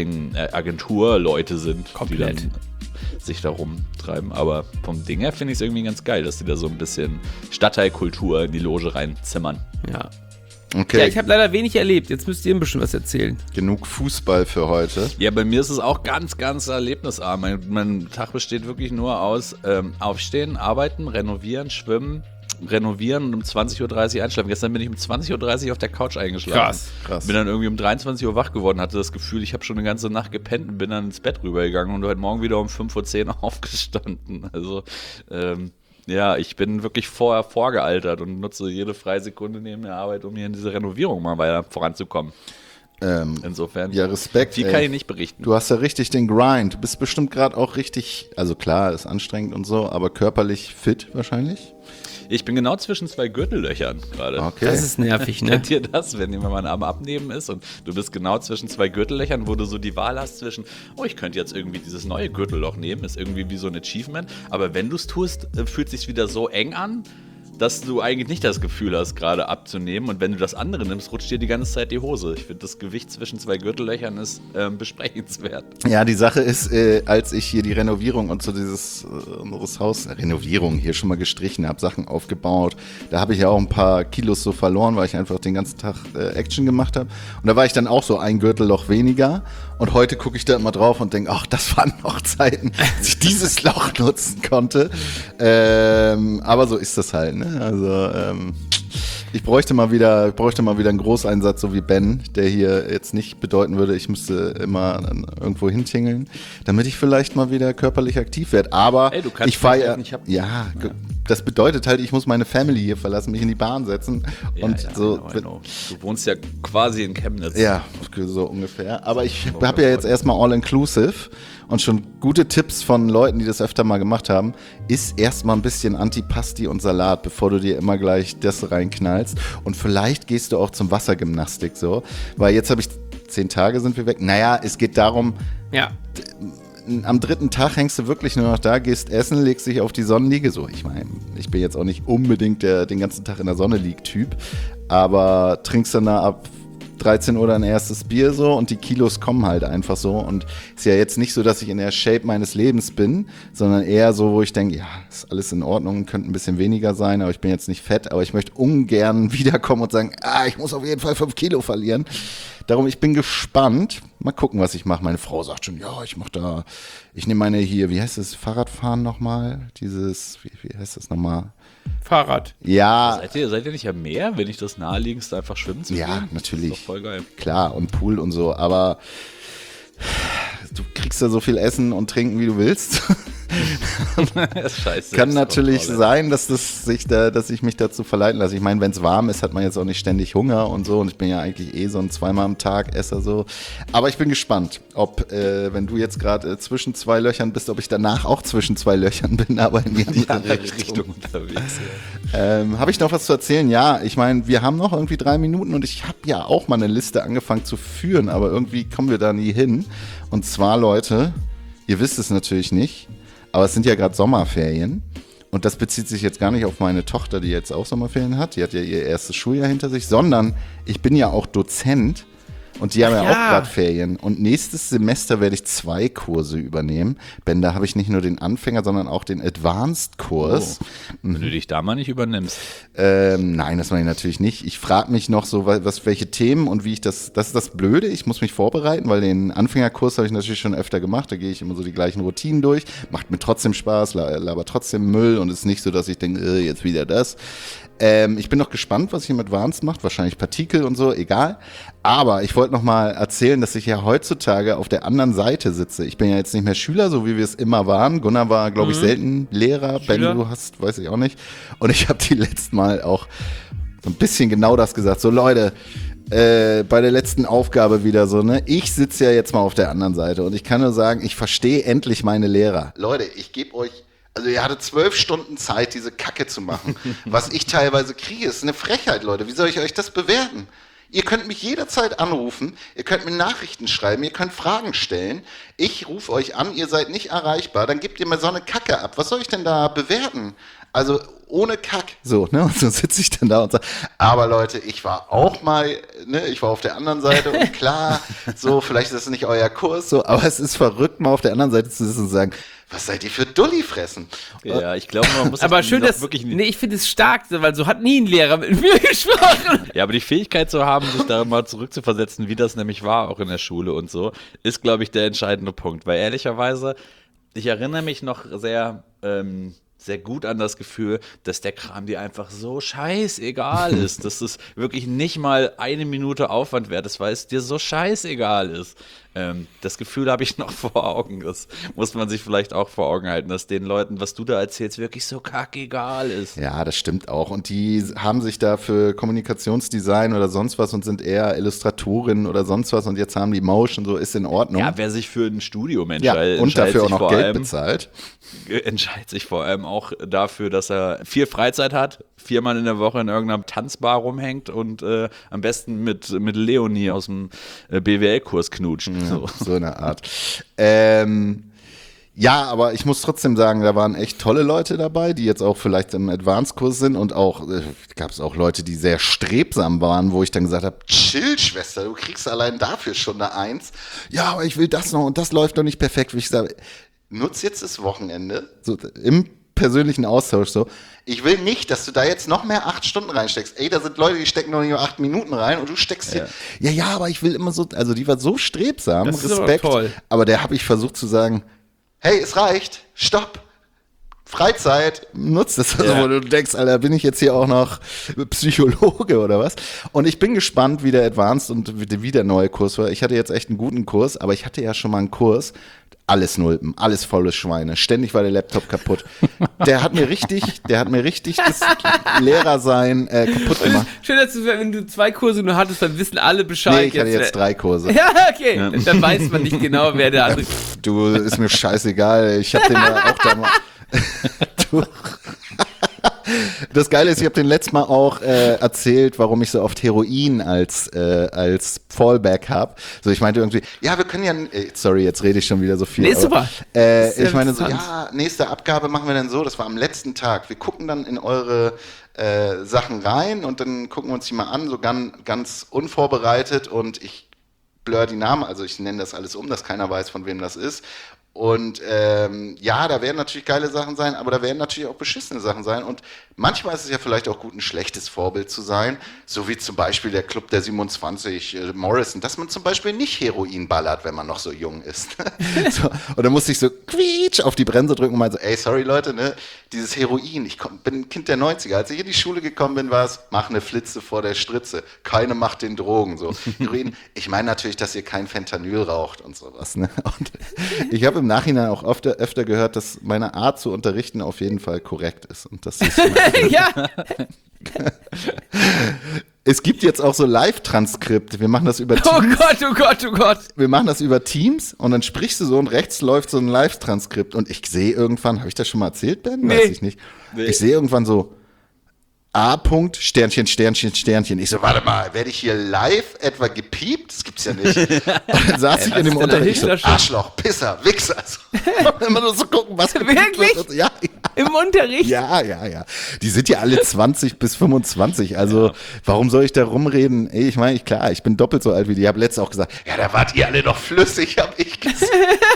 Marketing-Agentur-Leute sind, Komplett. die dann sich da rumtreiben. Aber vom Ding her finde ich es irgendwie ganz geil, dass die da so ein bisschen Stadtteilkultur in die Loge reinzimmern. Ja. Okay, Ja, ich habe leider wenig erlebt. Jetzt müsst ihr ein bisschen was erzählen. genug Fußball für heute. Ja, bei mir ist es auch ganz, ganz erlebnisarm. Mein, mein Tag besteht wirklich nur aus ähm, Aufstehen, Arbeiten, Renovieren, Schwimmen, Renovieren und um zwanzig Uhr dreißig einschlafen. Gestern bin ich um zwanzig Uhr dreißig auf der Couch eingeschlafen. Krass, krass. Bin dann irgendwie um dreiundzwanzig Uhr wach geworden, hatte das Gefühl, ich habe schon eine ganze Nacht gepennt und bin dann ins Bett rübergegangen und heute Morgen wieder um fünf Uhr zehn aufgestanden. Also, ähm, ja, ich bin wirklich vorher vorgealtert und nutze jede freie Sekunde neben der Arbeit, um hier in diese Renovierung mal weiter voranzukommen. Ähm, Insofern. ja, Respekt. Viel ey. kann ich nicht berichten. Du hast ja richtig den Grind. Du bist bestimmt gerade auch richtig, also klar, ist anstrengend und so, aber körperlich fit wahrscheinlich. Ich bin genau zwischen zwei Gürtellöchern gerade. Okay. Das ist nervig, ne? Kennt ihr das, wenn jemand mal ein Arm abnehmen ist und du bist genau zwischen zwei Gürtellöchern, wo du so die Wahl hast zwischen, oh, ich könnte jetzt irgendwie dieses neue Gürtelloch nehmen, ist irgendwie wie so ein Achievement, aber wenn du es tust, äh, fühlt es sich wieder so eng an, dass du eigentlich nicht das Gefühl hast, gerade abzunehmen. Und wenn du das andere nimmst, rutscht dir die ganze Zeit die Hose. Ich finde, das Gewicht zwischen zwei Gürtellöchern ist ähm, besprechenswert. Ja, die Sache ist, äh, als ich hier die Renovierung und so dieses äh, unseres Haus, Renovierung hier schon mal gestrichen habe, Sachen aufgebaut, da habe ich ja auch ein paar Kilos so verloren, weil ich einfach den ganzen Tag äh, Action gemacht habe. Und da war ich dann auch so ein Gürtelloch weniger. Und heute gucke ich da immer drauf und denke, ach, das waren noch Zeiten, dass ich dieses Loch nutzen konnte. Ähm, aber so ist das halt, ne? Also, ähm, Ich bräuchte mal wieder, ich bräuchte mal wieder einen Großeinsatz, so wie Ben, der hier jetzt nicht bedeuten würde, ich müsste immer irgendwo hintingeln, damit ich vielleicht mal wieder körperlich aktiv werde. Aber Ey, du kannst ich fahre nicht hab, ja, ja, das bedeutet halt, ich muss meine Family hier verlassen, mich in die Bahn setzen ja, und ja, so. Genau, genau. Du wohnst ja quasi in Chemnitz. Ja, so ungefähr. Aber ich habe ja jetzt erstmal All-Inclusive und schon gute Tipps von Leuten, die das öfter mal gemacht haben, ist erstmal ein bisschen Antipasti und Salat, bevor du dir immer gleich das reinknallst. Und vielleicht gehst du auch zum Wassergymnastik so, weil jetzt habe ich zehn Tage sind wir weg. Naja, es geht darum, ja. am dritten Tag hängst du wirklich nur noch da, gehst essen, legst dich auf die Sonnenliege. So, ich meine, ich bin jetzt auch nicht unbedingt der den ganzen Tag in der Sonne liegt Typ, aber trinkst dann da ab dreizehn Uhr ein erstes Bier so und die Kilos kommen halt einfach so und ist ja jetzt nicht so, dass ich in der Shape meines Lebens bin, sondern eher so, wo ich denke, ja, ist alles in Ordnung, könnte ein bisschen weniger sein, aber ich bin jetzt nicht fett, aber ich möchte ungern wiederkommen und sagen, ah, ich muss auf jeden Fall fünf Kilo verlieren. Darum, ich bin gespannt. Mal gucken, was ich mache. Meine Frau sagt schon, ja, ich mache da, ich nehme meine hier, wie heißt das, Fahrradfahren nochmal? Dieses, wie, wie heißt das nochmal? Fahrrad. Ja. Seid ihr, seid ihr nicht am Meer, wenn ich das naheliegendste einfach schwimmen zu gehen? Ja, natürlich. Das ist doch voll geil. Klar, und Pool und so, aber du kriegst da so viel essen und trinken, wie du willst. Scheiße. Kann natürlich sein, dass das sich da, dass ich mich dazu verleiten lasse. Ich meine, wenn es warm ist, hat man jetzt auch nicht ständig Hunger und so. Und ich bin ja eigentlich eh so ein zweimal am Tag Esser so. Aber ich bin gespannt, ob, äh, wenn du jetzt gerade äh, zwischen zwei Löchern bist, ob ich danach auch zwischen zwei Löchern bin, aber in die andere, andere Richtung, Richtung unterwegs. Ja. Ähm, habe ich noch was zu erzählen? Ja, ich meine, wir haben noch irgendwie drei Minuten und ich habe ja auch mal eine Liste angefangen zu führen, aber irgendwie kommen wir da nie hin. Und zwar, Leute, ihr wisst es natürlich nicht, aber es sind ja gerade Sommerferien und das bezieht sich jetzt gar nicht auf meine Tochter, die jetzt auch Sommerferien hat. Die hat ja ihr erstes Schuljahr hinter sich, sondern ich bin ja auch Dozent und die haben ja, ja auch gerade Ferien. Und nächstes Semester werde ich zwei Kurse übernehmen. Ben, da habe ich nicht nur den Anfänger, sondern auch den Advanced-Kurs. Oh, wenn mhm. du dich da mal nicht übernimmst. Ähm, nein, das meine ich natürlich nicht. Ich frage mich noch so, was, welche Themen und wie ich das, das ist das Blöde, ich muss mich vorbereiten, weil den Anfängerkurs habe ich natürlich schon öfter gemacht. Da gehe ich immer so die gleichen Routinen durch. Macht mir trotzdem Spaß, laber trotzdem Müll und es ist nicht so, dass ich denke, äh, jetzt wieder das. Ähm, ich bin noch gespannt, was ich im Advanced macht. Wahrscheinlich Partikel und so, egal. Aber ich wollte noch mal erzählen, dass ich ja heutzutage auf der anderen Seite sitze. Ich bin ja jetzt nicht mehr Schüler, so wie wir es immer waren. Gunnar war, glaube ich, mhm. selten Lehrer. Schüler. Ben, du hast, weiß ich auch nicht. Und ich habe die letzten Mal auch so ein bisschen genau das gesagt. So, Leute, äh, bei der letzten Aufgabe wieder so, ne? Ich sitze ja jetzt mal auf der anderen Seite. Und ich kann nur sagen, ich verstehe endlich meine Lehrer. Leute, ich gebe euch... Also ihr hattet zwölf Stunden Zeit, diese Kacke zu machen. Was ich teilweise kriege, ist eine Frechheit, Leute. Wie soll ich euch das bewerten? Ihr könnt mich jederzeit anrufen, ihr könnt mir Nachrichten schreiben, ihr könnt Fragen stellen. Ich rufe euch an, ihr seid nicht erreichbar, dann gebt ihr mir so eine Kacke ab. Was soll ich denn da bewerten? Also ohne Kack. So, ne? Und so sitze ich dann da und sage, aber Leute, ich war auch mal, ne, ich war auf der anderen Seite und klar, so, vielleicht ist es nicht euer Kurs, so, aber es ist verrückt, mal auf der anderen Seite zu sitzen und sagen, was seid ihr für Dulli-Fressen? Ja, ich glaube, man muss aber schön, dass, wirklich nee, ich finde es stark, weil so hat nie ein Lehrer mit mir gesprochen. Ja, aber die Fähigkeit zu haben, sich da mal zurückzuversetzen, wie das nämlich war, auch in der Schule und so, ist, glaube ich, der entscheidende Punkt, weil ehrlicherweise, ich erinnere mich noch sehr, ähm, sehr gut an das Gefühl, dass der Kram dir einfach so scheißegal ist, dass es wirklich nicht mal eine Minute Aufwand wert ist, weil es dir so scheißegal ist. Ähm, das Gefühl habe ich noch vor Augen. Das muss man sich vielleicht auch vor Augen halten, dass den Leuten, was du da erzählst, wirklich so kackegal ist. Ja, das stimmt auch. Und die haben sich da für Kommunikationsdesign oder sonst was und sind eher Illustratorinnen oder sonst was und jetzt haben die Motion, so ist in Ordnung. Ja, wer sich für ein Studium ja, entscheidet, und dafür auch noch Geld allem, bezahlt, entscheidet sich vor allem auch dafür, dass er viel Freizeit hat, viermal in der Woche in irgendeiner Tanzbar rumhängt und äh, am besten mit, mit Leonie aus dem äh, B W L-Kurs knutscht. Ja, so. so eine Art. Ähm, ja, aber ich muss trotzdem sagen, da waren echt tolle Leute dabei, die jetzt auch vielleicht im Advanced-Kurs sind und auch, äh, gab es auch Leute, die sehr strebsam waren, wo ich dann gesagt habe, chill, Schwester, du kriegst allein dafür schon eine Eins. Ja, aber ich will das noch und das läuft noch nicht perfekt. Wie ich sage, nutz jetzt das Wochenende, so im persönlichen Austausch so. Ich will nicht, dass du da jetzt noch mehr acht Stunden reinsteckst. Ey, da sind Leute, die stecken noch nicht nur acht Minuten rein und du steckst hier. Ja, ja, aber ich will immer so, also die war so strebsam, das Respekt. Ist aber toll. Aber der habe ich versucht zu sagen, hey, es reicht, stopp. Freizeit, nutzt es. Also, Ja. wo du denkst, Alter, bin ich jetzt hier auch noch Psychologe oder was? Und ich bin gespannt, wie der Advanced und wie der neue Kurs war. Ich hatte jetzt echt einen guten Kurs, aber ich hatte ja schon mal einen Kurs. Alles Nulpen, alles volle Schweine. Ständig war der Laptop kaputt. Der hat mir richtig, der hat mir richtig das Lehrersein äh, kaputt gemacht. Schön, dass du, wenn du zwei Kurse nur hattest, dann wissen alle Bescheid. Nee, ich hatte jetzt drei Kurse. Ja, okay. Ja. Dann weiß man nicht genau, wer der andere. Du, ist mir scheißegal. Ich hab den ja auch da mal. Du. Das Geile ist, ich habe den letzten Mal auch äh, erzählt, warum ich so oft Heroin als äh, als Fallback habe. So, ich meinte irgendwie, ja, wir können ja, äh, sorry, jetzt rede ich schon wieder so viel. Nee, super. Äh, ich meine so, ja, nächste Abgabe machen wir dann so, das war am letzten Tag. Wir gucken dann in eure äh, Sachen rein und dann gucken wir uns die mal an, so ganz, ganz unvorbereitet und ich blur die Namen, also ich nenne das alles um, dass keiner weiß, von wem das ist. Und ähm, ja, da werden natürlich geile Sachen sein, aber da werden natürlich auch beschissene Sachen sein. Und manchmal ist es ja vielleicht auch gut, ein schlechtes Vorbild zu sein, so wie zum Beispiel der Club der siebenundzwanzig, äh, Morrison, dass man zum Beispiel nicht Heroin ballert, wenn man noch so jung ist. So, und dann musste ich so quietsch auf die Bremse drücken und meinte so, ey, sorry Leute, ne, dieses Heroin, ich komm, bin ein Kind der neunziger. Als ich in die Schule gekommen bin, war es, mach eine Flitze vor der Stritze, keine macht den Drogen. So. Heroin, ich meine natürlich, dass ihr kein Fentanyl raucht und sowas. Ne? Und ich habe im Nachhinein auch öfter, öfter gehört, dass meine Art zu unterrichten auf jeden Fall korrekt ist. Und das ist ja. Es gibt jetzt auch so Live-Transkripte. Wir machen das über Teams. Oh Gott, oh Gott, oh Gott. Wir machen das über Teams und dann sprichst du so und rechts läuft so ein Live-Transkript. Und ich sehe irgendwann, habe ich das schon mal erzählt, Ben? Nee. Weiß ich nicht. Nee. Ich sehe irgendwann so A. Punkt, Sternchen, Sternchen, Sternchen. Ich so, warte mal, werde ich hier live etwa gepiept? Das gibt's ja nicht. Und dann saß ich in dem Unterricht so, Arschloch, Pisser, Wichser. So. Immer nur so gucken, was Wirklich? wird. Ja, ja. Im Unterricht? Ja, ja, ja. Die sind ja alle zwanzig bis fünfundzwanzig. Also, ja. Warum soll ich da rumreden? Ey, ich meine, ich, klar, ich bin doppelt so alt wie die. Ich habe letztes auch gesagt, ja, da wart ihr alle noch flüssig, hab ich gesagt.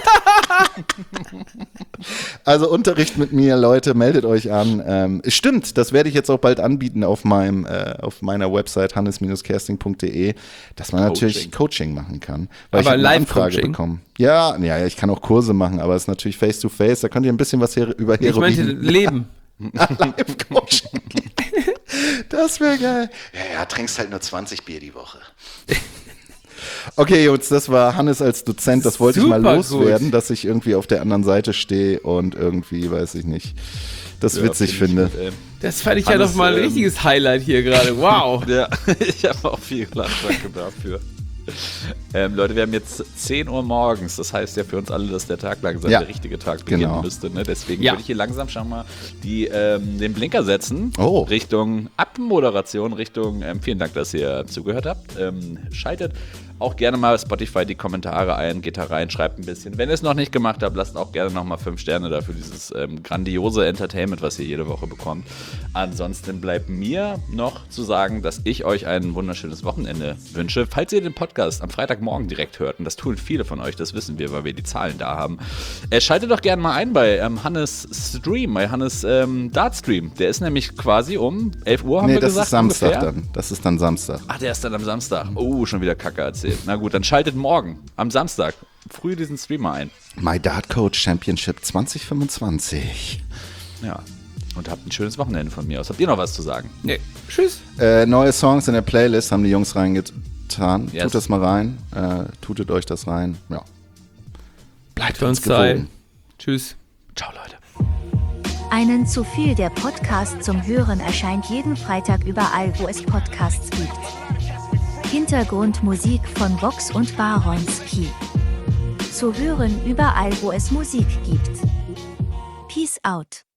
Also, Unterricht mit mir, Leute, meldet euch an. Ähm, es stimmt, das werde ich jetzt auch bald anbieten auf meinem, äh, auf meiner Website hannes Bindestrich kersting Punkt de, dass man Coaching. natürlich Coaching machen kann. Weil aber ich eine Anfrage Live-Coaching? bekommen. Ja, ja, ich kann auch Kurse machen, aber es ist natürlich face-to-face. Da könnt ihr ein bisschen was her- über Heroin. Ich meinte Leben. Live-Coaching. Das wäre geil. Ja, ja, trinkst halt nur zwanzig Bier die Woche. Okay, Jungs, das war Hannes als Dozent. Das wollte Super ich mal loswerden, gut. dass ich irgendwie auf der anderen Seite stehe und irgendwie, weiß ich nicht, das ja, witzig find finde. Gut, das fand ich Hannes, ja doch mal ein ähm, richtiges Highlight hier gerade. Wow. Ja, ich habe auch viel gelacht, danke dafür. Ähm, Leute, wir haben jetzt zehn Uhr morgens, das heißt ja für uns alle, dass der Tag langsam ja, der richtige Tag beginnen genau. müsste. Ne? Deswegen ja. würde ich hier langsam schon mal die, ähm, den Blinker setzen, oh. Richtung Abmoderation, Richtung, ähm, vielen Dank, dass ihr zugehört habt. Ähm, schaltet auch gerne mal Spotify die Kommentare ein, geht da rein, schreibt ein bisschen. Wenn ihr es noch nicht gemacht habt, lasst auch gerne nochmal fünf Sterne da für dieses ähm, grandiose Entertainment, was ihr jede Woche bekommt. Ansonsten bleibt mir noch zu sagen, dass ich euch ein wunderschönes Wochenende wünsche. Falls ihr den Podcast am Freitagmorgen direkt hört, und das tun viele von euch, das wissen wir, weil wir die Zahlen da haben, äh, schaltet doch gerne mal ein bei ähm, Hannes Stream, bei Hannes ähm, Dart Stream. Der ist nämlich quasi um elf Uhr, haben nee, wir das gesagt. Ist Samstag ungefähr. dann. Das ist dann Samstag. Ach, der ist dann am Samstag. Oh, schon wieder Kacke erzählt. Na gut, dann schaltet morgen, am Samstag, früh diesen Streamer ein. My Dart Coach Championship zwanzig fünfundzwanzig. Ja, und habt ein schönes Wochenende von mir aus. Habt ihr noch was zu sagen? Nee. Tschüss. Äh, neue Songs in der Playlist haben die Jungs reingetan. Yes. Tut das mal rein. Äh, tutet euch das rein. Ja. Bleibt Für uns uns sei. gewogen. Tschüss. Ciao, Leute. Einen zu viel, der Podcast zum Hören erscheint jeden Freitag überall, wo es Podcasts gibt. Hintergrundmusik von Vox und Baronski. Zu hören überall, wo es Musik gibt. Peace out.